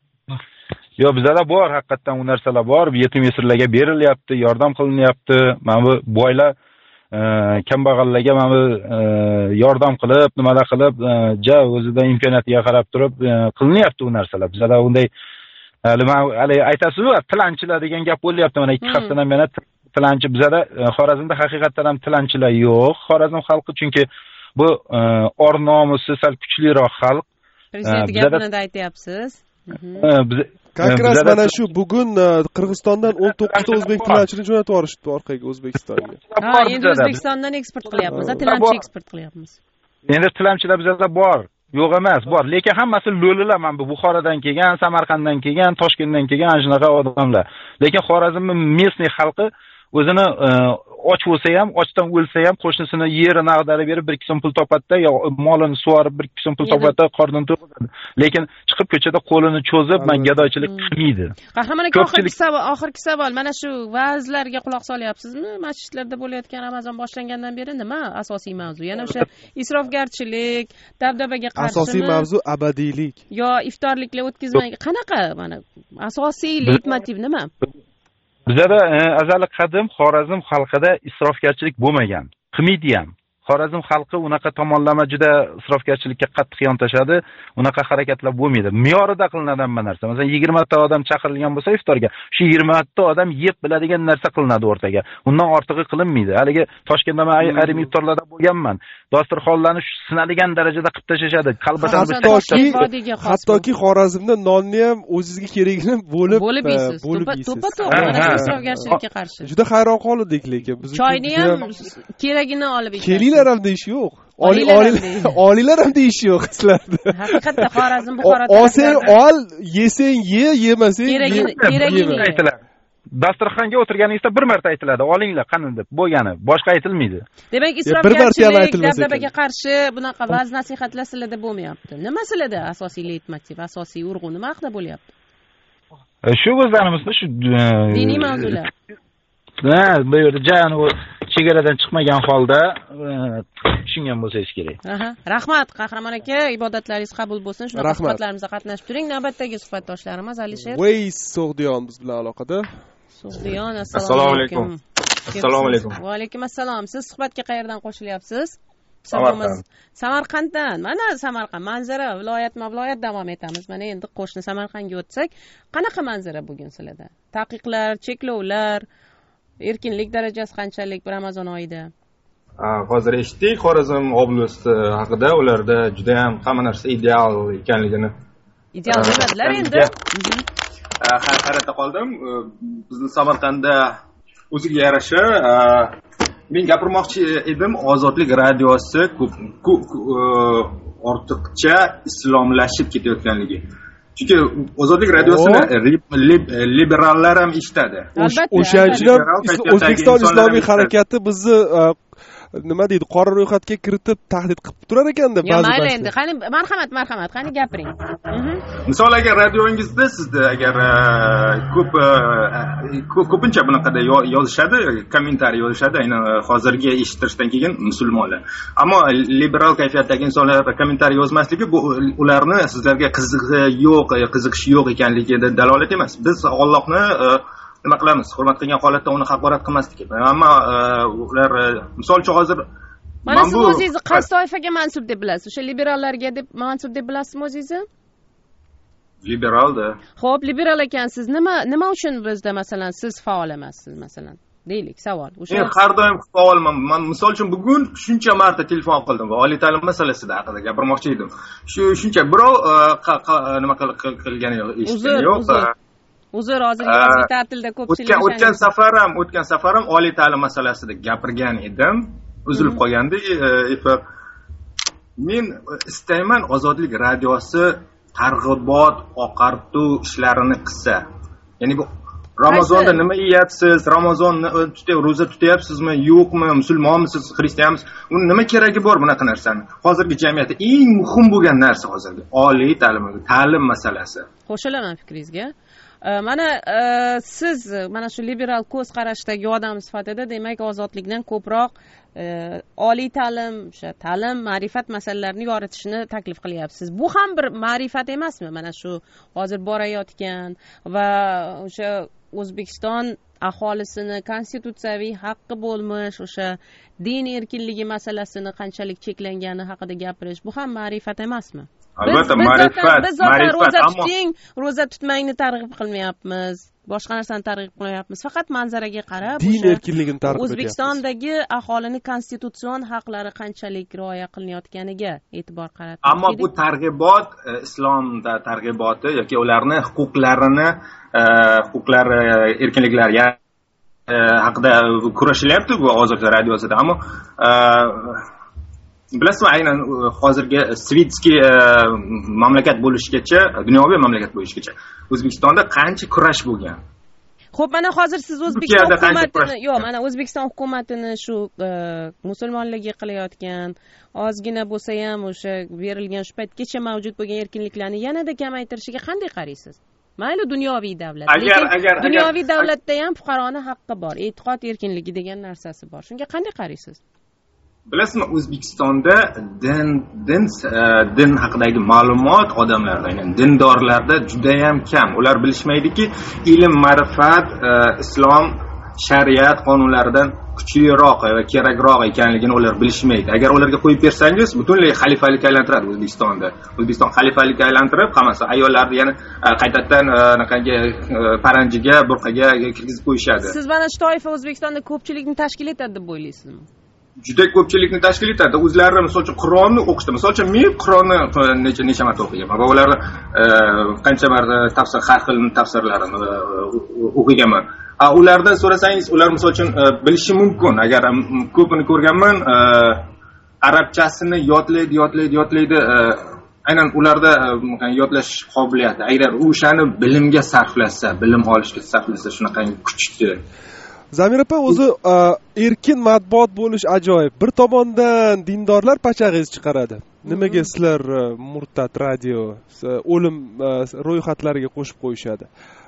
[SPEAKER 17] Yo, bizda bor, haqiqatdan u narsalar bor. Yetim yesirlarga berilyapti, yordam qilinyapti. Mana bu boylar kambag'allarga mana bu yordam qilib, nimalar qilib, o'zidan imkoniyatiga qarab turib qilinyapti u narsalar. Bizda unday hali aytasiz-ku, tilanchilar degan gap bo'lyapti. Mana 2 haftadan beri tilanchi bizda Xorazmda haqiqatdan ham tilanchilar yo'q. Xorazm xalqi chunki bu or nomusi sal kuchliroq xalq.
[SPEAKER 8] Prezident gapini aytyapsiz.
[SPEAKER 7] Как раз mana shu bugun Qirg'izistondan 19 ta o'zbek tilanchini jo'natib yuborishdi orqaga O'zbekistonga.
[SPEAKER 8] Ha, endi O'zbekistondan eksport qilyapmiz, tilanchi eksport qilyapmiz.
[SPEAKER 17] Endi tilanchilar bizda bor, yo'q emas, bor. Lekin hammasi lo'lilar, mana bu Buxorodan kelgan, Samarqanddan kelgan, Toshkentdan kelgan shunaqa odamlar. Lekin Xorazmning местный xalqi o'zini och bo'lsa ham, ochdan o'lsa ham qo'shnisini yerini ag'darib berib 1-2 so'm pul topadi-da, yo molini sug'orib 1-2 so'm pul topadi-da, qornini to'yadi. Lekin chiqib ko'chada qo'lini cho'zib, men gadoychilik qilmaydi.
[SPEAKER 8] Qahramon aka, oxirgi savol, mana shu va'zlarga quloq solyapsizmi? Masjidlarda bo'layotgan Ramazon boshlangandan beri nima asosiy mavzu? Yana o'sha isrofgarchilik, dabdabaga qarshi
[SPEAKER 7] asosiy mavzu abadiylik.
[SPEAKER 8] Yo iftorliklar o'tkazmang. Qanaqa mana asosiy leitmotiv nima?
[SPEAKER 17] Bizda azali qadim Xorazm xalqida isrofgarchilik bo'lmagan. Qilmaydi ham. Xorazm xalqi unaqa tomonlama juda isrofgarchilikka qattiq yontashadi. Unaqa harakatlar bo'lmaydi. Me'yorida qilinadi hamma narsa. Masalan, 20 ta odam chaqirilgan bo'lsa iftorga, shu 20 ta odam yeb biladigan narsa qilinadi o'rtaga. Undan ortig'i qilinmaydi. Haligi Toshkentda men ayrim iftorlarda bo'lganman. Dasturxonlarni sinadigan darajada qilib tashashadi.
[SPEAKER 7] Hattoki Xorazmda nonni ham o'zingizga keragini bo'lib
[SPEAKER 8] yeysiz. To'pa-to'g'ri isrofgarchilikka qarshi.
[SPEAKER 7] Juda hayron qoldik lekin biz.
[SPEAKER 8] Choyni ham keragini olib yeysiz.
[SPEAKER 7] Kelinglar ham deyish yo'q. Oliylar ham deyish yo'q sizlarda.
[SPEAKER 8] Haqiqatda Xorazm Buxoroda.
[SPEAKER 7] Olsang ol, yesang ye, yemasang
[SPEAKER 8] keragini
[SPEAKER 17] aytiladi. Dasturxonga o'tirganingizda bir marta aytiladi, olinglar qani deb, bo'lgani, boshqa aytilmaydi.
[SPEAKER 8] Demak, isrofgarchilik, dabdabaga qarshi bunaqa va'z nasihatlar sizlarda bo'lmayapti. Nima sizlarda asosiy leitmotiv, asosiy urg'u nima haqida bo'lyapti?
[SPEAKER 17] Shu o'zlarimizda shu
[SPEAKER 8] diniy mavzular.
[SPEAKER 17] bu yerda jan u chegaradan chiqmagan holda tushungan bo'lsangiz kerak.
[SPEAKER 8] Rahmat Qahramon aka, ibodatlaringiz qabul bo'lsin. Shunaqa suhbatlarimizda qatnashib turing. Navbatdagi suhbatdoshlarimiz Alisher
[SPEAKER 7] Veys So'g'diyon biz bilan aloqada.
[SPEAKER 8] So'g'diyon, assalomu alaykum.
[SPEAKER 18] Assalomu alaykum.
[SPEAKER 8] Va alaykum assalom. Siz suhbatga qayerdan qo'shilyapsiz? Samarqanddan. Mana Samarqand manzara, viloyat davom etamiz. Mana endi qo'shni Samarqandga o'tsak, qanaqa manzara bugun sizlarda? Taqiqlar, cheklovlar, erkinlik darajasi qanchalik Ramazon oyida?
[SPEAKER 18] Hozir eshitdik Xorazm oblasti haqida, ularda juda ham hamma narsa ideal ekanligini.
[SPEAKER 8] Ideal demadilar endi.
[SPEAKER 18] Hayratda qoldim. Bizni Samarqandda o'ziga yarasha men gapirmoqchi edim, Ozodlik radiosi ortiqcha islomlashib ketayotganligi. Chunki Ozodlik radiosini liberallar ham eshitadi.
[SPEAKER 7] O'shachilar O'zbekiston Islomiy harakati bizni nima deydi, qora ro'yxatga kiritib tahdid qilib turar ekanda ba'zi.
[SPEAKER 8] Mayli endi, qani marhamat, qani gapiring.
[SPEAKER 18] Misol agar radioingizda sizda agar ko'pincha bunaqada yozishadi, kommentariy yozishadi, aynan hozirgi eshittirishdan keyin musulmonlar. Ammo liberal kayfiyatdagi insonlar kommentariy yozmasligi bu ularni sizlarga qiziqish yo'q ekanligiga dalolat emas. Biz Allohni nima qilamiz? Hurmat qilgan holatda uni haqorat qilmaslik. Ammo ular misol uchun hozir
[SPEAKER 8] mana siz o'zingizni qaysi toifaga mansub deb bilasiz? O'sha liberallarga deb mansub deb bilasizmi o'zingizni?
[SPEAKER 18] Liberalda.
[SPEAKER 8] Xo'p, liberal ekansiz. Nima uchun bizda masalan siz faol emassiz masalan? Deylik savol.
[SPEAKER 18] Men har doim faolman. Men misol uchun bugun shuncha marta telefon qildim va oliy ta'lim masalasida haqida gapirmoqchi edim. Shuncha birov nima qilgani yo'q.
[SPEAKER 8] Uzr, hozirgi ta'tilda ko'pchilik
[SPEAKER 18] o'tgan safarim oliy ta'lim masalasida gapirgan edim. Uzilib qolgandi efir. Men istayman Ozodlik radiosi targ'ibot, oqartuv ishlarini qilsa. Ya'ni bu Ramazonda nima yeyapsiz? Ramazonni ro'za tutyapsizmi, yo'qmi? Musulmonmisiz, xristianmisiz? Uni nima keragi bor bunaqa narsani? Hozirgi jamiyatda eng muhim bo'lgan narsa hozirgi oliy ta'lim masalasi.
[SPEAKER 8] Qo'shilaman fikringizga. Mana siz mana shu liberal ko'z qarashdagi odam sifatida demak ozodlikdan ko'proq oliy ta'lim, o'sha ta'lim, ma'rifat masalalarini yoritishni taklif qilyapsiz. Bu ham bir ma'rifat emasmi? Mana shu hozir borayotgan va o'sha O'zbekiston aholisini konstitutsiyaviy haqqi bo'lmish o'sha din erkinligi masalasini qanchalik cheklangani haqida gapirish, bu ham ma'rifat emasmi?
[SPEAKER 18] Albatta,
[SPEAKER 8] biz ro'za tuting, ro'za tutmangni targ'ib qilmayapmiz. Boshqa narsani targ'ib qilmayapmiz. Faqat manzaraga qarab,
[SPEAKER 7] din erkinligini targ'ib qilyapmiz.
[SPEAKER 8] O'zbekistondagi aholini konstitutsion haqlari qanchalik rioya qilinayotganiga e'tibor qaratamiz.
[SPEAKER 18] Ammo bu targ'ibot islomda targ'iboti yoki ularni huquqlari, erkinliklari haqida kurashilyapti bu Ozodlik radiosida. Ammo bilasizmi, aynan hozirgi svitskiy mamlakat bo'lishgacha, dunyoviy mamlakat bo'lishgacha O'zbekistonda qancha kurash bo'lgan.
[SPEAKER 8] Xo'p, mana hozir siz O'zbekiston hukumatini, mana O'zbekiston hukumatini shu musulmonlarga qilayotgan ozgina bo'lsa ham o'sha berilgan shu paytgacha mavjud bo'lgan erkinliklarni yanada kamaytirishiga qanday qaraysiz? Mayli dunyoviy davlat, lekin dunyoviy davlatda ham fuqaroning haqqi bor, e'tiqod erkinligi degan narsasi bor. Shunga qanday qaraysiz?
[SPEAKER 18] Bilasizmi, O'zbekistonda din haqidagi ma'lumot odamlarda, ya'ni dindorlarda juda ham kam. Ular bilishmaydiki, ilm, ma'rifat, islom, shariat qonunlaridan kuchliroq va kerakroq ekanligini ular bilishmaydi. Agar ularga qo'yib bersangiz, butunlay xalifalikka aylantiradi O'zbekistonda. O'zbekiston xalifalikka aylantirib, hammasi ayollarni yana qaytadan anaqaga paranjiga, burqaga kirgizib qo'yishadi.
[SPEAKER 8] Siz mana shu toifa O'zbekistonda ko'pchilikni tashkil etadi deb o'ylaysizmi?
[SPEAKER 18] Juda ko'pchilikni tashkil etadi. O'zlari misol uchun Qur'onni o'qishdi. Misol uchun men Qur'onni necha marta o'qiganman va ularni qancha marta har xil tafsirlarini o'qiganman. Ulardan so'rasangiz, ular misol uchun bilishi mumkin. Agar ko'pini ko'rganman, arabchasini yodlaydi. Aynan ularda yodlash qobiliyati. Agar o'shani bilimga sarflasa, bilim olishga sarflasa, shunaqa kuchli.
[SPEAKER 7] Zamir opa, o'zi erkin matbuot bo'lish ajoyib. Bir tomondan dindorlar pachag'iz chiqaradi. Nimaga sizlar murtad radio o'lim ro'yxatlariga qo'shib qo'yishadi?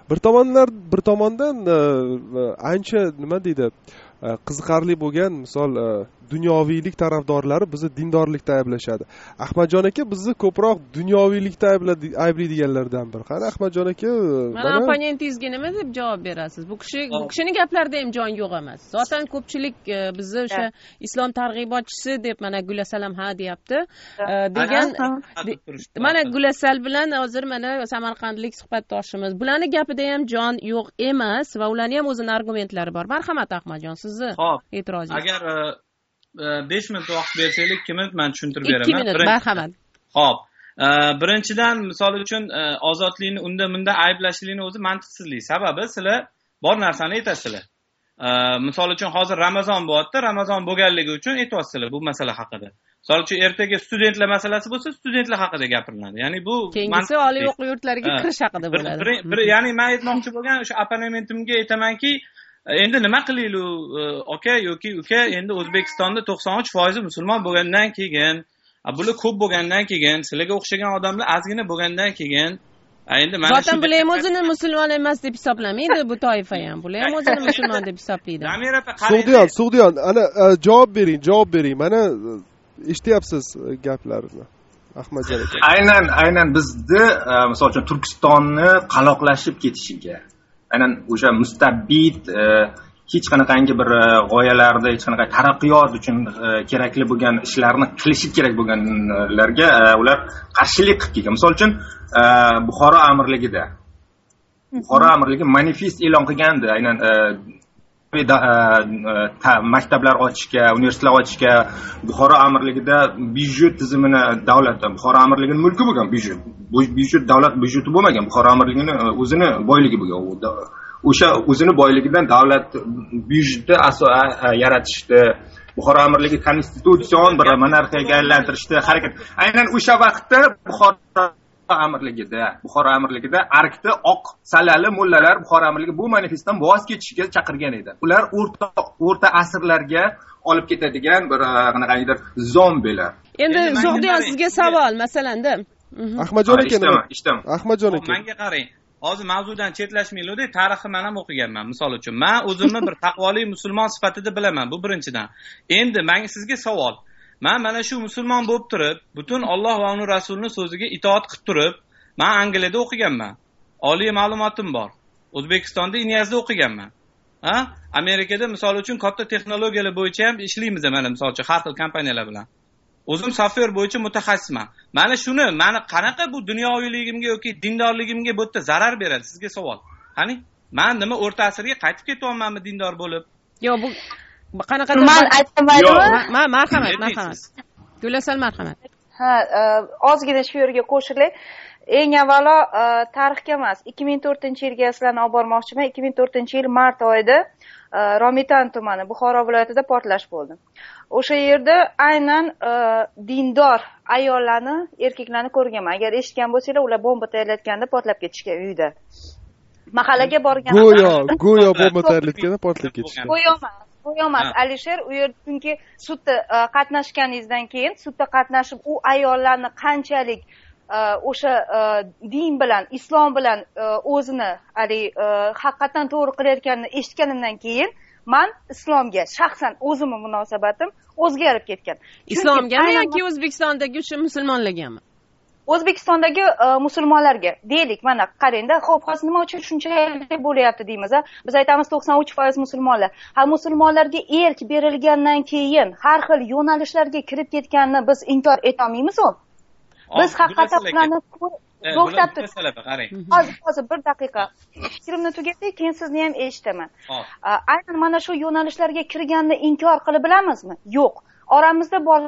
[SPEAKER 7] bir tomondan ancha nima deydi qiziqarli bo'lgan misol dunyoviylik tarafdorlari bizni dindorlikda ayblashadi. Ahmadjon aka bizni ko'proq dunyoviylikda ayblaydiganlardan biri. Qani Ahmadjon aka,
[SPEAKER 8] mana opponentingizga nima deb javob berasiz? Bu kishining gaplarida ham jon yo'q emas. Zotan ko'pchilik bizni o'sha islom targ'ibotchisi deb mana Gulasalam ha deyapti. Degan mana Gulasal bilan hozir mana samarqandlik suhbatdoshimiz. Bularning gapida ham jon yo'q emas va ularning ham o'zining argumentlari bor. Marhamat Ahmadjon, sizni e'tirozingiz.
[SPEAKER 13] Agar 5 minut vaqt bersangiz 2 minut men tushuntirib beraman.
[SPEAKER 8] 2 minut, marhamat.
[SPEAKER 13] Xo'p. Birinchidan misol uchun ozodlikni unda ayblashlikning o'zi mantiqsizlik. Sababi sizlar bor narsani aytasizlar. Misol uchun hozir Ramazon bo'lyapti, Ramazon bo'lganligi uchun aytyapsizlar bu masala haqida. Misol uchun ertaga studentlar masalasi bo'lsa, studentlar haqida gapiriladi. Ya'ni bu
[SPEAKER 8] keyingisi oliy o'quv yurtlariga kirish haqida bo'ladi.
[SPEAKER 13] Ya'ni men aytmoqchi bo'lgan o'sha opponentimga aytamanki, endi nima qilaylik aka yoki uka, endi O'zbekistonda 93% musulmon bo'lgandan keyin, bular ko'p bo'lgandan keyin, sizlarga o'xshagan odamlar ozgina bo'lgandan keyin, endi mana
[SPEAKER 8] shu bular ham o'zini musulmon emas deb hisoblamaydi bu toifa ham. Bular ham o'zini musulmon deb hisoblaydi.
[SPEAKER 7] Sug'diyon, ana javob bering. Mana eshityapsiz gaplarini. Ahmadjon aka.
[SPEAKER 18] Aynan bizni misol uchun Turkistonni qaloqlashib ketishiga, aynan o'sha mustabid hech qanaqangi bir g'oyalarda, hech qanaqa taraqqiyot uchun kerakli bo'lgan ishlarni qilishi kerak bo'lganlarga ular qarshilik qilib kelgan. Misol uchun Buxoro amirligi manifest e'lon qilgandi, aynan maktablar ochishga, universitetlar ochishga. Buxoro amirligida byudjet tizimini davlat, Buxoro amirligining mulki bo'lgan byudjet davlat byudjeti bo'lmagan, Buxoro amirligining o'zini boyligi bo'lgan. O'sha o'zini boyligidan davlat byudjeti yaratishdi. Buxoro amirligi konstitutsion bir monarxiyaga aylantirishdi harakat. Aynan o'sha vaqtda Buxoro amirligida arkda oq salali mullalar Buxoro amirligi bu manifestdan voz kechishga chaqirgan edi. Ular o'rta asrlarga olib ketadigan bir qanaqadir zombilar.
[SPEAKER 8] Endi Sug'diyon, sizga savol, masalanda.
[SPEAKER 7] Ahmadjon aka,
[SPEAKER 13] Ahmadjon aka. Menga qarang. Hozir mavzudan chetlashmaylik-da, tarixni men ham o'qiganman. Misol uchun, men o'zimni bir taqvoli musulmon sifatida bilaman. Bu birinchidan. Endi menga sizga savol. Men mana shu musulmon bo'lib turib, butun Alloh va uning rasulining so'ziga itoat qilib turib, men Angliyada o'qiganman. Oliy ma'lumotim bor. O'zbekistonda Inyazda o'qiganman. Amerikada misol uchun katta texnologiyalar bo'yicha ham ishlaymiz mana misol uchun har xil kompaniyalar bilan. O'zim software bo'yicha mutaxassisman. Mana shuni, meni qanaqa bu dunyoviyligimga yoki dindorligimga bu yerda zarar beradi? Sizga savol. Qani, men nima o'rta asrga qaytib ketyapmanmi dindor bo'lib?
[SPEAKER 8] Yo'q, bu qanaqa marhamat. Gulasal, marhamat.
[SPEAKER 12] Ozgina shu yerga qo'shilay. Eng avvalo tarixga emas, 2004-yilga sizlarni olib bormoqchiman. 2004-yil mart oyida Romitan tumani Buxoro viloyatida portlash bo'ldi. O'sha yerda aynan dindor ayollarni, erkaklarni ko'rganman. Agar eshitgan bo'lsanglar, ular bomba tayyorlayotganda portlab ketishgan uyda. Mahallaga borgan.
[SPEAKER 7] Go'yo bomba tayyorlayotganda portlab ketishgan.
[SPEAKER 12] Go'yo emas, Alisher, u yerda chunki sudda qatnashganingizdan keyin, sudda qatnashib u ayollarni qanchalik o'sha din bilan, islom bilan o'zini haqiqatan to'g'ri qilayotganini eshitganimdan keyin men islomga shaxsan o'zimni munosabatim o'zgarib ketgan.
[SPEAKER 8] Islomgami yoki O'zbekistondagi o'sha musulmonlargami?
[SPEAKER 12] O'zbekistondagi musulmonlarga deylik, mana qarangda, xo'p, hozir nima uchun shunchalik bo'lyapti deymiz, Biz aytamiz 93% musulmonlar. Musulmonlarga erk berilgandan keyin har xil yo'nalishlarga kirib ketganini biz inkor eta olmaymiz-ku. Biz haqiqatan ularni to'xtab turib, hozir bir daqiqa fikrimni tugatay, keyin sizni ham eshitaman. Aynan mana shu yo'nalishlarga kirganni inkor qilib bilamizmi? Yo'q. Oramizda bor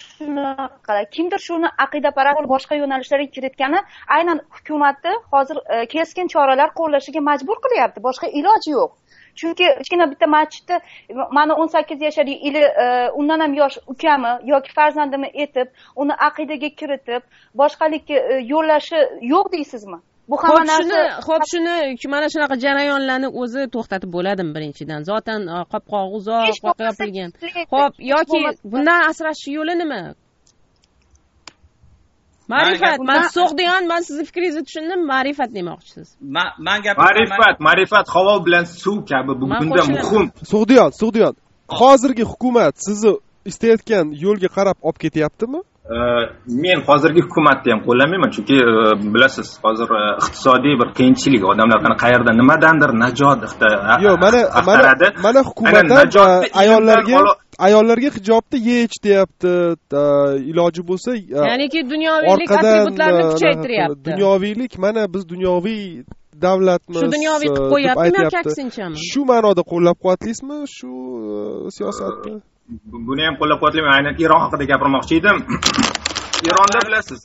[SPEAKER 12] kimdir shuni aqidaparast boshqa yo'nalishlarga kiritgani aynan hukumatni hozir keskin choralar qo'llashiga majbur qilyapti. Boshqa iloji yo'q. Chunki kichkina bitta masjidda mana 18 yoshli undan ham yosh ukami yoki farzandimni etib, uni aqidaga kiritib, boshqalikka yo'llashi yo'q deysizmi? Bu hamma narsa.
[SPEAKER 8] Xo'p, shuni mana shunaqa jarayonlarni o'zi to'xtatib bo'ladimi birinchidan? Zotan qopqog'i uzoq voqea qilgan. Xo'p, yoki bundan asrash yo'li nima? ma'rifat, man so'qdigan, men sizni fikringizni tushundim. Ma'rifat demoqchisiz.
[SPEAKER 13] Men gapiryapman.
[SPEAKER 18] Ma'rifat havo bilan suv kabi bugunda muhim.
[SPEAKER 7] Sug'diyon, hozirgi hukumat sizni istayotgan yo'lga qarab olib ketyaptimi?
[SPEAKER 18] Men hozirgi hukumatni ham qo'llamayman, chunki bilasiz, hozir iqtisodiy bir qiyinchilik, odamlar qayerda nimadandir najot
[SPEAKER 7] yo'q, mana hukumat ayollarga hijobni yech deyapti, iloji bo'lsa
[SPEAKER 8] ya'niki dunyoviylik atributlarni kuchaytiryapti.
[SPEAKER 7] Dunyoviylik, mana biz dunyoviy davlatmiz.
[SPEAKER 8] Shu dunyoviy qilib qo'yaptimi yoki aksinchami?
[SPEAKER 7] Shu ma'noda qo'llab-quvvatlaysizmi shu siyosatni?
[SPEAKER 18] Buni ham qo'llab-quvvatlayman. Aynan Eron haqida gapirmoqchi edim. Eronda bilasiz,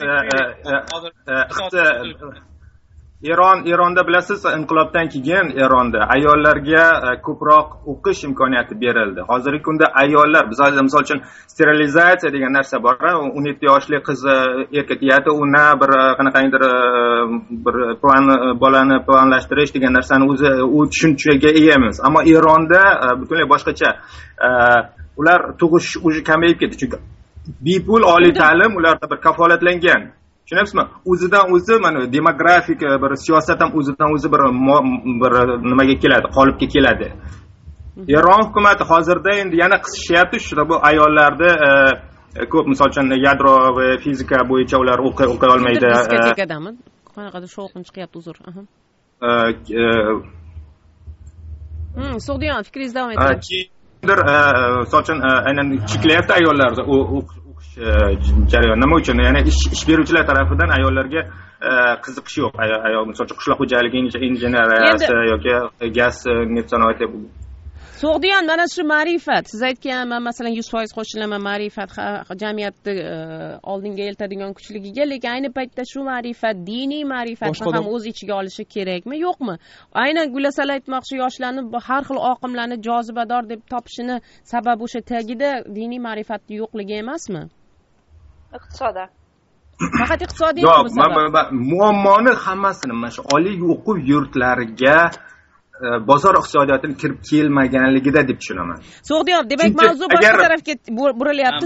[SPEAKER 18] Eronda bilasiz, inqilobdan keyin Eronda ayollarga ko'proq o'qish imkoniyati berildi. Hozirgi kunda ayollar, biz misol uchun sterilizatsiya degan narsa bor. 17 yoshli qiz erga tegadi, uni bir qanaqangidir bir bolani planlashtirish degan narsani o'zi u tushunchaga ega emas. Ammo Eronda butunlay boshqacha. Ular tug'ish уже kamayib ketdi, chunki bepul oliy ta'lim ularda bir kafolatlangan. Tushunyapsizmi? O'zidan o'zi mana demografik bir siyosat ham o'zidan o'zi bir nimaga keladi, qolipga keladi. Eron hukumati hozirda endi yana qisishyapti, shunda bu ayollarni ko'p, misol uchun yadro va fizika bo'yicha ular o'qiy olmaydi.
[SPEAKER 8] Diskotekadanmi? Qanaqadir shovqin chiqyapti, uzr. Sug'diyon, fikringizni davom ettiring.
[SPEAKER 18] Misol uchun aynan cheklayapti ayollarni o'qish jarayoni. Nima uchun? Ya'ni ish beruvchilar tarafidan ayollarga qiziqish yo'q. Ayol misol uchun qishloq xo'jaligi injeneriyasi yoki gaz neft sanoati.
[SPEAKER 8] Sug'diyon, mana shu ma'rifat, siz aytgan, masalan 100% qo'shilaman, ma'rifat jamiyatni oldinga eltadigan kuchligiga, lekin ayni paytda shu ma'rifat, diniy ma'rifatni ham o'z ichiga olishi kerakmi, yo'qmi? Aynan Gulasal aytmoqchi, yoshlarni har xil oqimlarni jozibador deb topishini sababi o'sha tagida diniy ma'rifatning yo'qligi emasmi?
[SPEAKER 12] Iqtisodda.
[SPEAKER 8] Faqat iqtisodiymi bu sabab?
[SPEAKER 18] Muammoni hammasini mana shu oliy o'quv yurtlariga bozor iqtisodiyotini kirib kelmaganligida deb tushunaman.
[SPEAKER 8] Sug'diyon, demak mavzu boshqa tarafga burilyapti.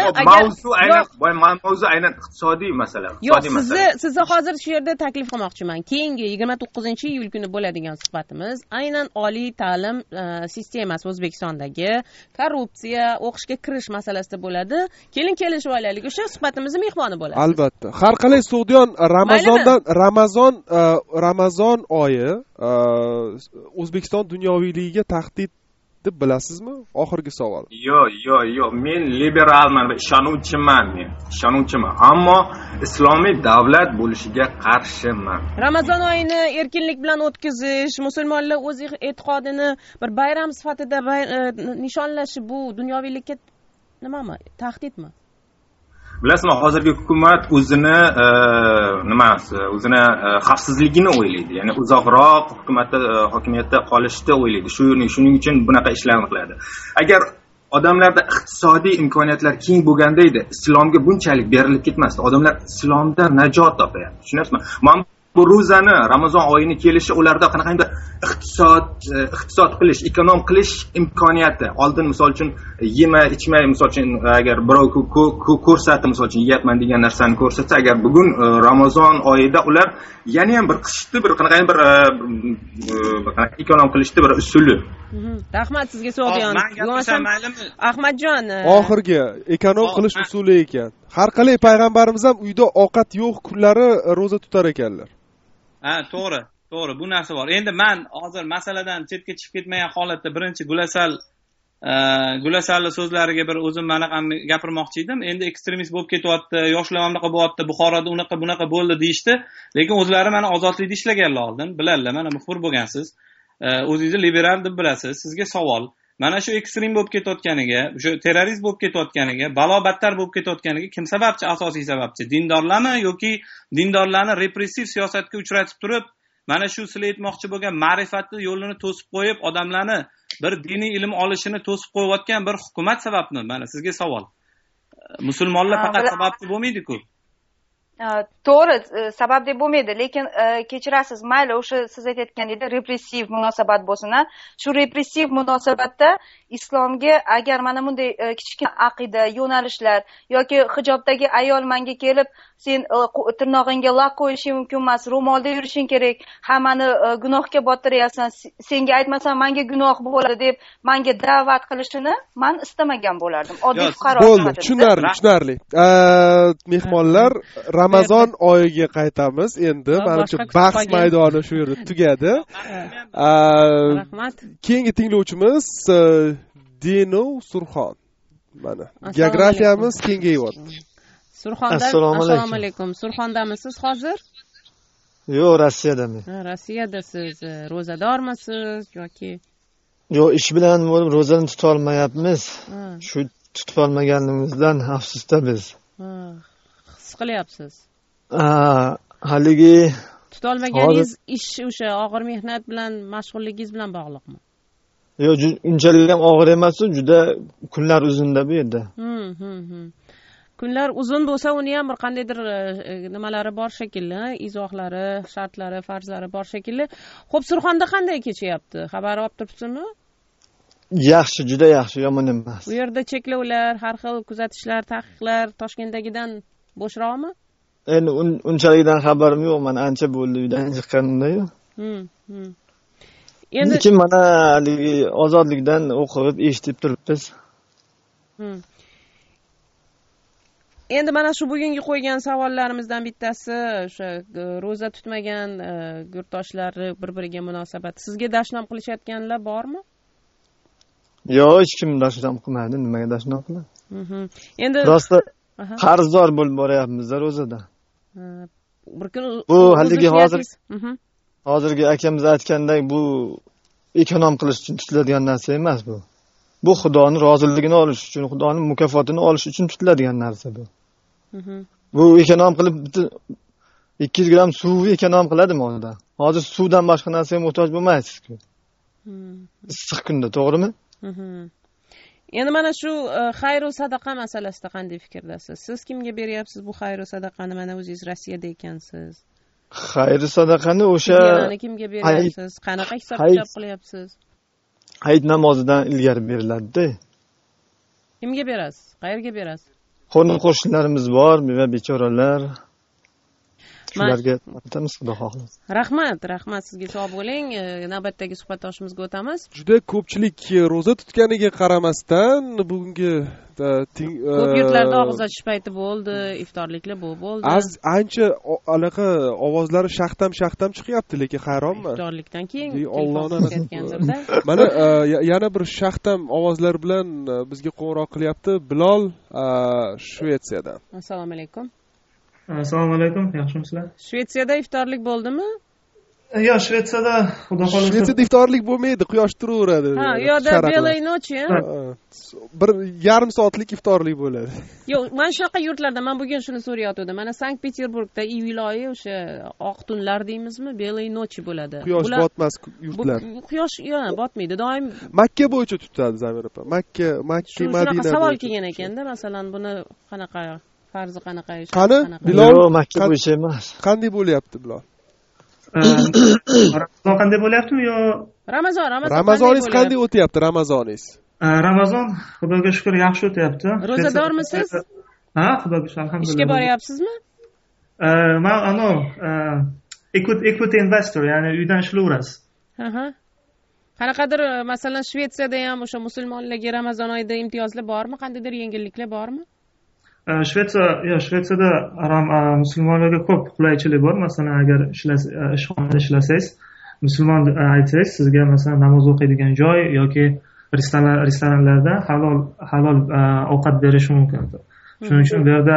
[SPEAKER 18] Mavzu aynan iqtisodiy masala.
[SPEAKER 8] Yo'q, sizni hozir shu yerda taklif qilmoqchiman. Keyingi 29-iyul kuni bo'ladigan suhbatimiz aynan oliy ta'lim sistemasi O'zbekistondagi korrupsiya, o'qishga kirish masalasida bo'ladi. Kelishib olaylik. O'sha suhbatimizning mehmoni bo'lasiz.
[SPEAKER 7] Albatta. Har qalay Sug'diyon, Ramazon oyi O'zbekiston dunyoviyligiga tahdid deb bilasizmi? Oxirgi savol.
[SPEAKER 18] Yo'q. Men liberalman va ishonuvchiman. Ammo islomiy davlat bo'lishiga qarshiman.
[SPEAKER 8] Ramazon oyini erkinlik bilan o'tkazish, musulmonlar o'z e'tiqodini bir bayram sifatida nishonlashi bu dunyoviylikka nimami? Tahdidmi?
[SPEAKER 18] Bilasizmi, hozirgi hukumat o'zini xavfsizligini o'ylaydi. Ya'ni uzoqroq hokimiyatda qolishni o'ylaydi. Shuning uchun bunaqa ishlarni qiladi. Agar odamlarda iqtisodiy imkoniyatlar keng bo'lganda edi, islomga bunchalik berilib ketmasdi. Odamlar islomdan najot topyapti. Tushunyapsizmi? Bu ro'zani, Ramazon oyini kelishi ularda qanaqandir iqtisod qilish, ekonom qilish imkoniyati. Oldin misol uchun ichmay, misol uchun agar birov ko'rsatdi, misol uchun yeyapman degan narsani ko'rsatsa, agar bugun Ramazon oyida ular yana ham bir qishni bir qanaqandir ekonom qilishni bir usuli.
[SPEAKER 8] Rahmat sizga Sug'diyon. Ahmadjon,
[SPEAKER 7] oxirgi ekonom qilish usuli ekan. Har qalay payg'ambarimiz ham uyda ovqat yo'q kunlari ro'za tutar ekanlar.
[SPEAKER 13] To'g'ri. Bu narsa bor. Endi men hozir masaladan chetga chiqib ketmagan holatda birinchi Gulasalni so'zlariga bir o'zim manaqamni gapirmoqchi edim. Endi ekstremist bo'lib ketyapti, yoshlar bunaqa bo'lyapti, Buxoroda bunaqa bo'ldi deyishdi. Lekin o'zlari mana ozodlikda ishlaganlar oldin, bilallar. Mana muxbir bo'lgansiz. O'zingizni liberal deb bilasiz. Sizga savol. Mana shu ekstrem bo'lib ketayotganiga, shu terrorist bo'lib ketayotganiga, balo battar bo'lib ketayotganiga kim sababchi, asosiy sababchi? Dindorlarmi yoki dindorlarni repressiv siyosatga uchratib turib, mana shu sizlar aytmoqchi bo'lgan ma'rifatni yo'lini to'sib qo'yib, odamlarni bir diniy ilm olishini to'sib qo'yayotgan bir hukumat sababmi? Mana sizga savol. Musulmonlar faqat sababchi bo'lmaydi-ku.
[SPEAKER 12] to'g'ri, sabab deb bo'lmaydi, lekin kechirasiz, mayli o'sha siz aytayotgandek repressiv munosabat bo'lsin, shu repressiv munosabatda islomga agar mana bunday kichkina aqida, yo'nalishlar yoki hijobdagi ayol menga kelib, sen tirnog'ingga lak qo'yishing mumkin emas, ro'molda yurishing kerak, hammani gunohga botiryapsan, senga aytmasam menga gunoh bo'ladi deb menga da'vat qilishini men istamagan bo'lardim. Oddiy fuqaro
[SPEAKER 7] bo'ldi, tushunarli. Mehmonlar, Ramazon oyiga qaytamiz. Endi menimcha bahs maydoni shu yerda tugadi.
[SPEAKER 8] Rahmat.
[SPEAKER 7] Keyingi tinglovchimiz Dino Surxon. Mana geografiyamiz kengayyapti.
[SPEAKER 8] Surxondan assalomu alaykum. Surxondamisiz hozir?
[SPEAKER 19] Yo'q, Rossiyadaman.
[SPEAKER 8] Rossiyadasiz. Ro'zadormisiz yoki?
[SPEAKER 19] Yo'q, ish bilan bo'lib ro'zani tuta olmayapmiz. Shu tutib olmaganimizdan afsusda biz.
[SPEAKER 8] His qilyapsiz.
[SPEAKER 19] Haligi
[SPEAKER 8] tuta olmaganingiz ish o'sha og'ir mehnat bilan mashg'ulligingiz bilan bog'liqmi?
[SPEAKER 19] Yo'q, unchalik ham og'ir emas, juda kunlar uzunda bu yerda.
[SPEAKER 8] Kunlar uzun bo'lsa, uni ham bir qandaydir nimalari bor shekilli, izohlari, shartlari, farzlari bor shekilli. Xo'p, Surxonda qanday kechyapti? Xabar olib turibsizmi?
[SPEAKER 19] Yaxshi, juda yaxshi, yomon emas.
[SPEAKER 8] Bu yerda cheklovlar, har xil kuzatishlar, taqiqlar Toshkentdagidan bo'shroqmi?
[SPEAKER 19] Endi unchalikdan xabarim yo'q, men ancha bo'ldi uydan chiqqanimda-yu. Lekin mana haligi ozodlikdan o'qib, eshitib turibmiz.
[SPEAKER 8] Endi mana shu bugungi qo'ygan savollarimizdan bittasi o'sha ro'za tutmagan yurtdoshlar bir-biriga munosabat. Sizga dashnom qilishayotganlar bormi?
[SPEAKER 19] Yo'q, hech kim dashnom qilmaydi. Nimaga dashnom qiladi?
[SPEAKER 8] Endi
[SPEAKER 19] rosta qarzdor bo'lib boryapmiz ro'zada.
[SPEAKER 8] Bir kun
[SPEAKER 19] bu haligi hozirgi akamiz aytgandek, bu ekonom qilish uchun tutiladigan narsa emas bu. Bu Xudoning roziligini olish uchun, Xudoning mukofotini olish uchun tutiladigan narsa bu. Bu ekonom qilib 200 gram suvni ekonom qiladimi odam? Hozir suvdan boshqa narsaga muhtoj bo'lmaysiz-ku. Issiq kunda, to'g'rimi?
[SPEAKER 8] Endi mana shu xayr va sadaqa masalasida qanday fikrdasiz? Siz kimga beryapsiz bu xayr va sadaqani? Mana o'zingiz Rossiyada ekansiz.
[SPEAKER 19] Xayr va sadaqani o'sha
[SPEAKER 8] kimga beryapsiz? Qanaqa hisob-kitob qilyapsiz?
[SPEAKER 19] Hayit namozidan ilgari beriladi-da.
[SPEAKER 8] Kimga berasiz? Qayerga berasiz?
[SPEAKER 19] Qo'shnilarimiz bor, va bechoralar. Shularga aytamiz, Xudo xohlasa.
[SPEAKER 8] Rahmat sizga sog' bo'ling. Navbatdagi suhbatdoshimizga o'tamiz.
[SPEAKER 7] Juda ko'pchilik ro'za tutganiga qaramasdan bugungi
[SPEAKER 8] ko'p yurtlarda og'iz ochish payti bo'ldi, iftorliklar bo'ldi.
[SPEAKER 7] Ancha anaqa ovozlari shaxtam chiqyapti, lekin hayronman.
[SPEAKER 8] Iftorlikdan keyin
[SPEAKER 7] Allohning mana yana bir shaxtam ovozlar bilan bizga qo'ng'iroq qilyapti Bilol Shvetsiyadan.
[SPEAKER 8] Assalomu alaykum.
[SPEAKER 20] Assalomu alaykum, yaxshimisizlar?
[SPEAKER 8] Shvetsiyada iftorlik bo'ldimi?
[SPEAKER 20] Yo'q, Shvetsiyada xudo xolasa.
[SPEAKER 7] Shvetsiyada iftorlik bo'lmaydi, quyosh turaveradi.
[SPEAKER 8] Ha, yo'da belay nochi,
[SPEAKER 7] bir yarim soatlik iftorlik bo'ladi.
[SPEAKER 8] Yo'q, mana shunaqa yurtlarda men bugun shuni so'rayotgandim. Mana Sankt-Peterburgda iyul oyi o'sha oq tunlar deymizmi, belay nochi bo'ladi.
[SPEAKER 7] Quyosh botmas yurtlar.
[SPEAKER 8] Quyosh botmaydi, doim
[SPEAKER 7] Makka bo'yicha tutadi Zamir opa. Makka, Madina.
[SPEAKER 8] Shunaqa savol kelgan ekanda, masalan, buni qanaqa farzi qanaqa ish?
[SPEAKER 7] Qani, Bilol
[SPEAKER 19] Makka bo'yicha emas.
[SPEAKER 7] Qanday bo'lyapti Bilol?
[SPEAKER 20] Ramazon qanday bo'lyaptimi yo?
[SPEAKER 7] Ramazoningiz qanday o'tyapti Ramazoningiz?
[SPEAKER 20] Ramazon Xudoga shukr yaxshi o'tyapti.
[SPEAKER 8] Ro'zadormisiz?
[SPEAKER 20] Ha, Xudoga shukr, alhamdulillah.
[SPEAKER 8] Ishga boryapsizmi?
[SPEAKER 20] Men equity investor, ya'ni uydan ishlayverasiz.
[SPEAKER 8] Qanaqadir masalan Shvetsiyada ham o'sha musulmonlarga Ramazon oyida imtiyozlar bormi? Qandaydir yengilliklar bormi?
[SPEAKER 20] Shvetsiyada musulmonlarga ko'p qulaychilik bor. Masalan, agar ishxonada ishlasangiz, musulmon aytsangiz, sizga masalan namoz o'qiydigan joy yoki restoranlarda halol ovqat berishi mumkin. Shuning uchun bu yerda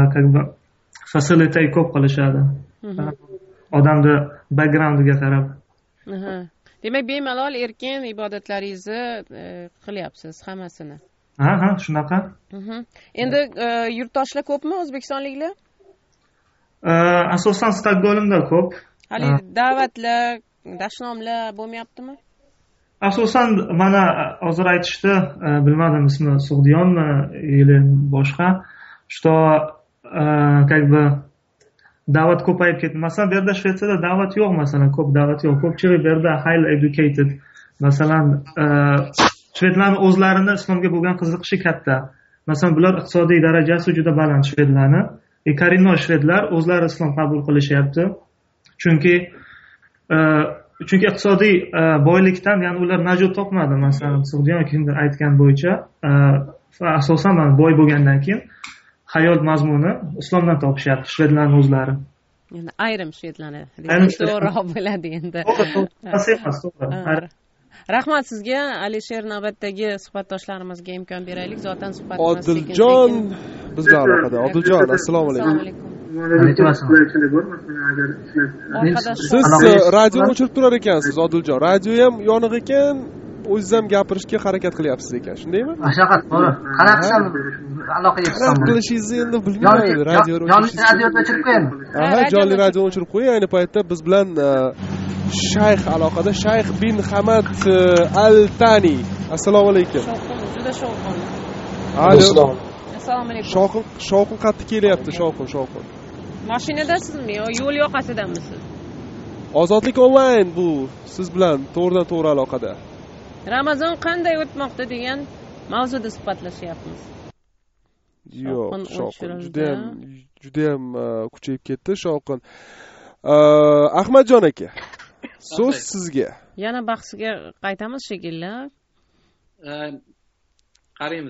[SPEAKER 20] facility ko'p qilishadi. Odamni backgroundiga qarab.
[SPEAKER 8] Demak, bemalol erkin ibodatlaringizni qilyapsiz hammasini.
[SPEAKER 20] Ha, shunaqa.
[SPEAKER 8] Endi yurtdoshlar ko'pmi, o'zbekistonliklar?
[SPEAKER 20] Asosan Stokgolmda ko'p.
[SPEAKER 8] Hali da'vatlar, dashnomlar bo'lmayaptimi?
[SPEAKER 20] Asosan mana hozir aytishdi, bilmadim ismi Sug'diyonmi или boshqa, что как бы da'vat ko'payib ketdi. Masalan, bu yerda Shvetsiyada da'vat yo'q, masalan, ko'p da'vat yo'q. Ko'pchilik bu yerda highly educated. Masalan, shvedlarning o'zlarini islomga bo'lgan qiziqishi katta. Masalan, bular iqtisodiy darajasi juda baland shvedlarni. Korino shvedlar o'zlari islom qabul qilishyapti. Chunki iqtisodiy boylikdan, ya'ni ular najot topmadi. Masalan, Sug'diyon kimdir aytgan bo'yicha, asosan mana boy bo'lgandan keyin hayot mazmuni islomdan topishyapti shvedlarning o'zlari.
[SPEAKER 8] Endi ayrim shvedlarni to'g'riroq bo'ladi endi. To'g'ri. Rahmat sizga. Alisher, navbatdagi suhbatdoshlarimizga imkon beraylik. Zotan suhbatimiz
[SPEAKER 7] Odiljon bizlar aloqada. Odiljon, assalomu alaykum. Siz radioni o'chirib turar ekansiz, Odiljon. Radio ham yoniq ekan, o'zingiz ham gapirishga harakat qilyapsiz ekan, shundaymi?
[SPEAKER 21] Mashaqat to'g'ri. Qanaqa qilsam aloqaga chiqsam
[SPEAKER 7] bo'ladi? Qilishingizni endi bilmayman.
[SPEAKER 21] Radioni o'chirib qo'ying.
[SPEAKER 7] Aha, jonli radioni o'chirib qo'ying. Ayni paytda biz bilan shayx aloqada, Shayx bin Hamad Al-Tani. Assalomu alaykum.
[SPEAKER 8] Juda shovqin.
[SPEAKER 7] Assalomu
[SPEAKER 8] alaykum.
[SPEAKER 7] Shovqin qattiq kelyapti, shovqin.
[SPEAKER 8] Mashinadasizmi yo yo'l yoqasidanmisiz?
[SPEAKER 7] Ozodlik onlayn bu siz bilan to'g'ridan to'g'ri aloqada.
[SPEAKER 8] Ramazon qanday o'tmoqda degan mavzuda suhbatlashyapmiz.
[SPEAKER 7] Yo'q, shovqin juda ham kuchayib ketdi shovqin. Ahmadjon aka, so'z sizga.
[SPEAKER 8] Yana bahsga qaytamiz shekilli.
[SPEAKER 13] Qaraymiz.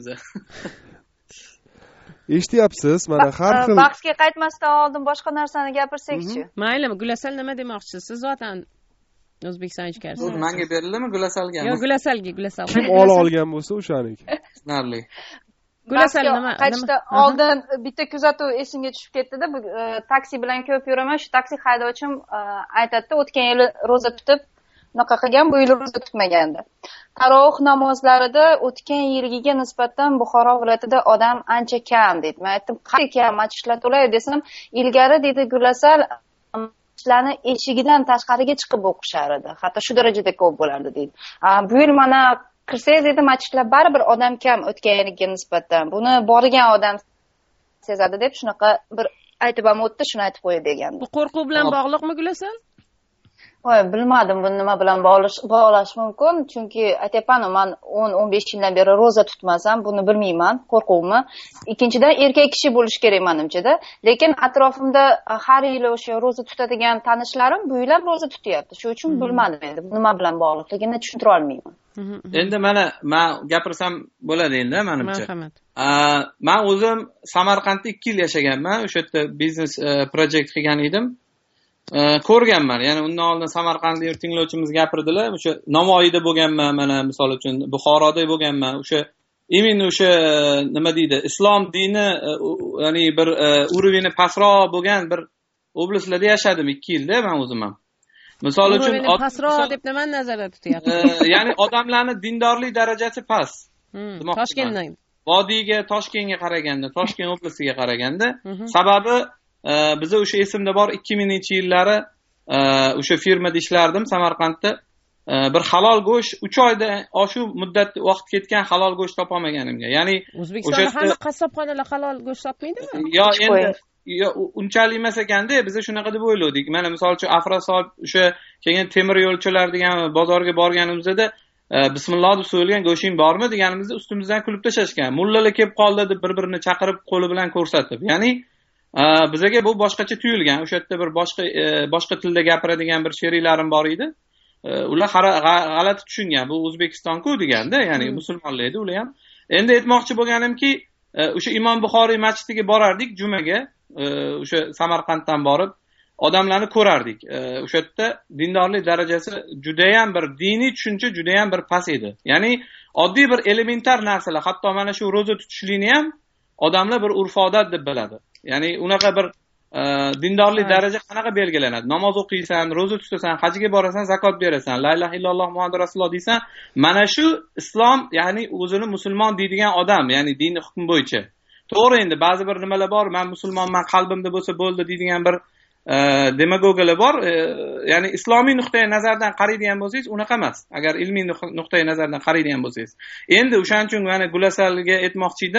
[SPEAKER 7] Eshityapsiz, mana har xil
[SPEAKER 12] bahsga qaytmasdan oldin boshqa narsani gapirsak-chi.
[SPEAKER 8] Maylimi, Gulasal nima demoqchisiz? Siz zotan O'zbekiston ichkarisiz.
[SPEAKER 13] Menga berilimi Gulasalga?
[SPEAKER 8] Yo'q, Gulasalga.
[SPEAKER 7] Kim olgan bo'lsa o'shaniki.
[SPEAKER 13] Tushunarli.
[SPEAKER 12] Gulasal nima? Qaytishdan oldin bitta kuzatuv esimga tushib ketdi-da. Taksi bilan ko'p yuraman. Shu taksi haydovchim aytadi, o'tgan yili roza tutib bunaqa qilgan, bu yil roza tutmagandi. Tarovih namozlarida o'tgan yilgiga nisbatan Buxoro viloyatida odam ancha kam dedi. Men aytdim, qanday kam masjidlar to'laydi desam, ilgari dedi Gulasal masjidlarni eshigidan tashqariga chiqib o'qishar edi. Hatto shu darajada ko'p bo'lardi dedi. Bu yil mana kirsangiz dedi, masjidlar baribir odam kam o'tgan yilga nisbatan. Buni borgan odam sezadi deb shunaqa bir aytib ham o'tdi, shuni aytib qo'yib bergan.
[SPEAKER 8] Bu qo'rquv bilan bog'liqmi Gulasal?
[SPEAKER 12] Voy, bilmadim buni nima bilan bog'lash mumkin, chunki aytayapman, men 10-15 yildan beri roza tutmasam, buni bilmayman, qo'rquvmi. Ikkinchidan, erkak kishi bo'lish kerak menimcha-da. Lekin atrofimda har yili o'sha roza tutadigan tanishlarim bu yil ham roza tutyapti. Shuning uchun bilmadim endi nima bilan bog'liqligini tushuntira olmayman.
[SPEAKER 13] Endi mana men gapirsam bo'ladi endi menimcha. Men o'zim Samarqandda 2 yil yashaganman. O'sha yerda biznes projekt qilgan edim. Ko'rganman. Ya'ni undan oldin Samarqandlik tinglovchimiz gapirdilar. O'sha Navoiyda bo'lganman, mana misol uchun Buxoroda bo'lganman. O'sha именно o'sha nima deydi, islom dini ya'ni bir uroveni pastroq bo'lgan bir oblastlarda yashadim 2 yilda men o'zim ham. Misol uchun
[SPEAKER 8] pastroq deb nimani nazarda tutyapsiz?
[SPEAKER 13] Ya'ni odamlarning dindorlik darajasi past.
[SPEAKER 8] Toshkentdan.
[SPEAKER 13] Vodiyga, Toshkentga qaraganda, Toshkent oblastiga qaraganda, sababi biza o'sha esimda bor 2000-yillari o'sha firmada ishlardim Samarqandda. Bir halol go'sht 3 oyda shu muddat vaqt ketgan halol go'sht topolmaganimga. Ya'ni
[SPEAKER 8] O'zbekistonda hamma qassobxonalar halol go'sht topmaydimi?
[SPEAKER 13] Yo, endi unchalik emas ekanda, biz shunaqa deb o'yladik. Mana misol uchun Afrasol o'sha keyin temir yo'lchilar degan bozorga borganimizda bismillah deb so'yilgan go'shting bormi deganimizda ustimizdan kulib tashashgan. Mullalar kelib qoldi deb bir-birini chaqirib qo'li bilan ko'rsatib. Ya'ni bizaga bu boshqacha tuyulgan. O'sha yerda bir boshqa tilda gapiradigan bir sheriklarim bor edi. Ular g'alati tushungan. Bu O'zbekiston-ku deganda, ya'ni musulmonlar edi ular ham. Endi aytmoqchi bo'lganimki, o'sha Imom Buxoriy masjidiga borardik jumaga, o'sha Samarqanddan borib odamlarni ko'rardik. O'sha yerda dindorlik darajasi juda ham bir diniy tushuncha juda ham bir past edi. Ya'ni oddiy bir elementar narsalar, hatto mana shu roza tutishlikni ham odamlar bir urf-odat deb biladi. Ya'ni unaqa bir dindorlik daraja qanaqa belgilanadi? Namoz o'qiysan, roza tutasan, hajga borasan, zakot berasan, la ilaha illalloh Muhammadur rasululloh deysan, mana shu islom, ya'ni o'zini musulmon deydigan odam, ya'ni diniy hukm bo'yicha. To'g'ri, endi ba'zi bir nimalar bor, men musulmonman, qalbimda bo'lsa bo'ldi deydigan bir demagogiyalar bor. Ya'ni islomiy nuqtai nazardan qaraydigan bo'lsangiz, unaqa emas. Agar ilmiy nuqtai nazardan qaraydigan bo'lsangiz. Endi o'shaning uchun mana Gulasalga aytmoqchi edim,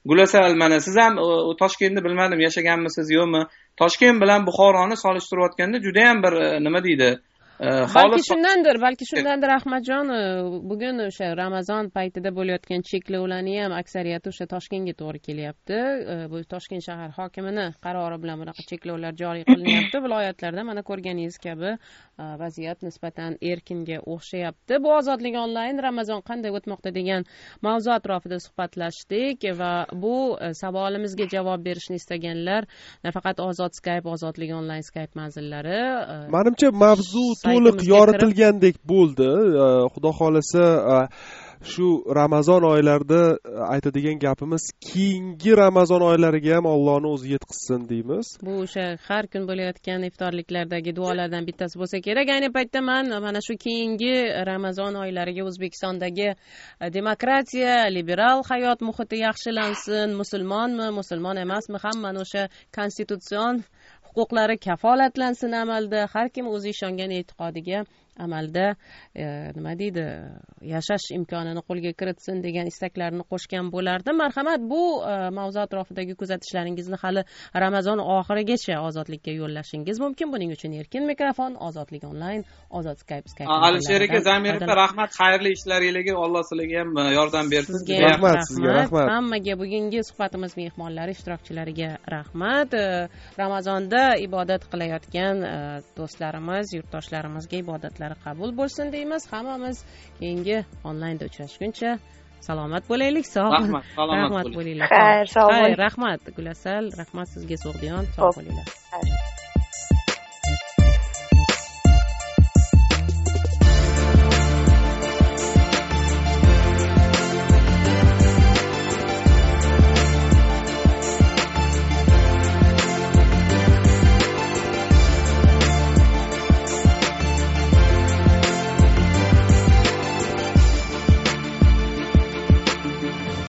[SPEAKER 13] Gulasal, mana siz ham Toshkentni bilmadim yashaganmisiz yo'qmi? Toshkent bilan Buxoroni solishtirayotganda juda ham bir nima deydi?
[SPEAKER 8] balki shundandir Ahmadjon, bugun o'sha Ramazon paytida bo'layotgan cheklovlarni ham aksariyati o'sha Toshkentga to'g'ri kelyapti. Bu Toshkent shahar hokimining qarori bilan bunaqa cheklovlar joriy qilinyapti. Viloyatlarda mana ko'rganingiz kabi vaziyat nisbatan erkinga o'xshayapti. Bu ozodlik onlayn Ramazon qanday o'tmoqda degan mavzu atrofida suhbatlashdik va bu savolimizga javob berishni istaganlar nafaqat Ozod Skype, Ozodlik onlayn Skype manzillari.
[SPEAKER 7] Menimcha mavzu to'liq yoritilgandek bo'ldi. Xudo xolasa shu Ramazon oylarida aytadigan gapimiz keyingi Ramazon oylariga ham Allohning o'zi yetkazsin deymiz.
[SPEAKER 8] Bu o'sha har kun bo'layotgan iftorliklardagi duolardan bittasi bo'lsa kerak. Ayni paytda men mana shu keyingi Ramazon oylariga O'zbekistondagi demokratiya, liberal hayot muhiti yaxshilansin, musulmonmi, musulmon emasmi, hammani o'sha konstitutsion huquqlari kafolatlansin amalda, har kim o'zi ishongan e'tiqodiga amalda nima deydi, yashash imkonini qo'lga kiritsin degan istaklarni qo'shgan bo'lardim. Marhamat, bu mavzu atrofidagi kuzatishlaringizni hali Ramazon oxirigacha Ozodlikka yo'llashingiz mumkin. Buning uchun erkin mikrofon, Ozodlik onlayn, Ozod Skype.
[SPEAKER 13] Alisher aka, Zamir aka, rahmat, xayrli ishlaringizga, Alloh sizlarga ham yordam bersin.
[SPEAKER 8] Sizga rahmat. Hammaga, bugungi suhbatimiz mehmonlari, ishtirokchilariga rahmat. Ramazonda ibodat qilayotgan do'stlarimiz, yurtdoshlarimizga ibodatlari qabul bo'lsin deymiz. Hammamiz keyingi onlaynda uchrashguncha salomat bo'laylik. Rahmat bo'linglar.
[SPEAKER 12] Xayr, sog' bo'ling.
[SPEAKER 8] Rahmat Gulasal, rahmat sizga So'g'diyon, sog' bo'linglar.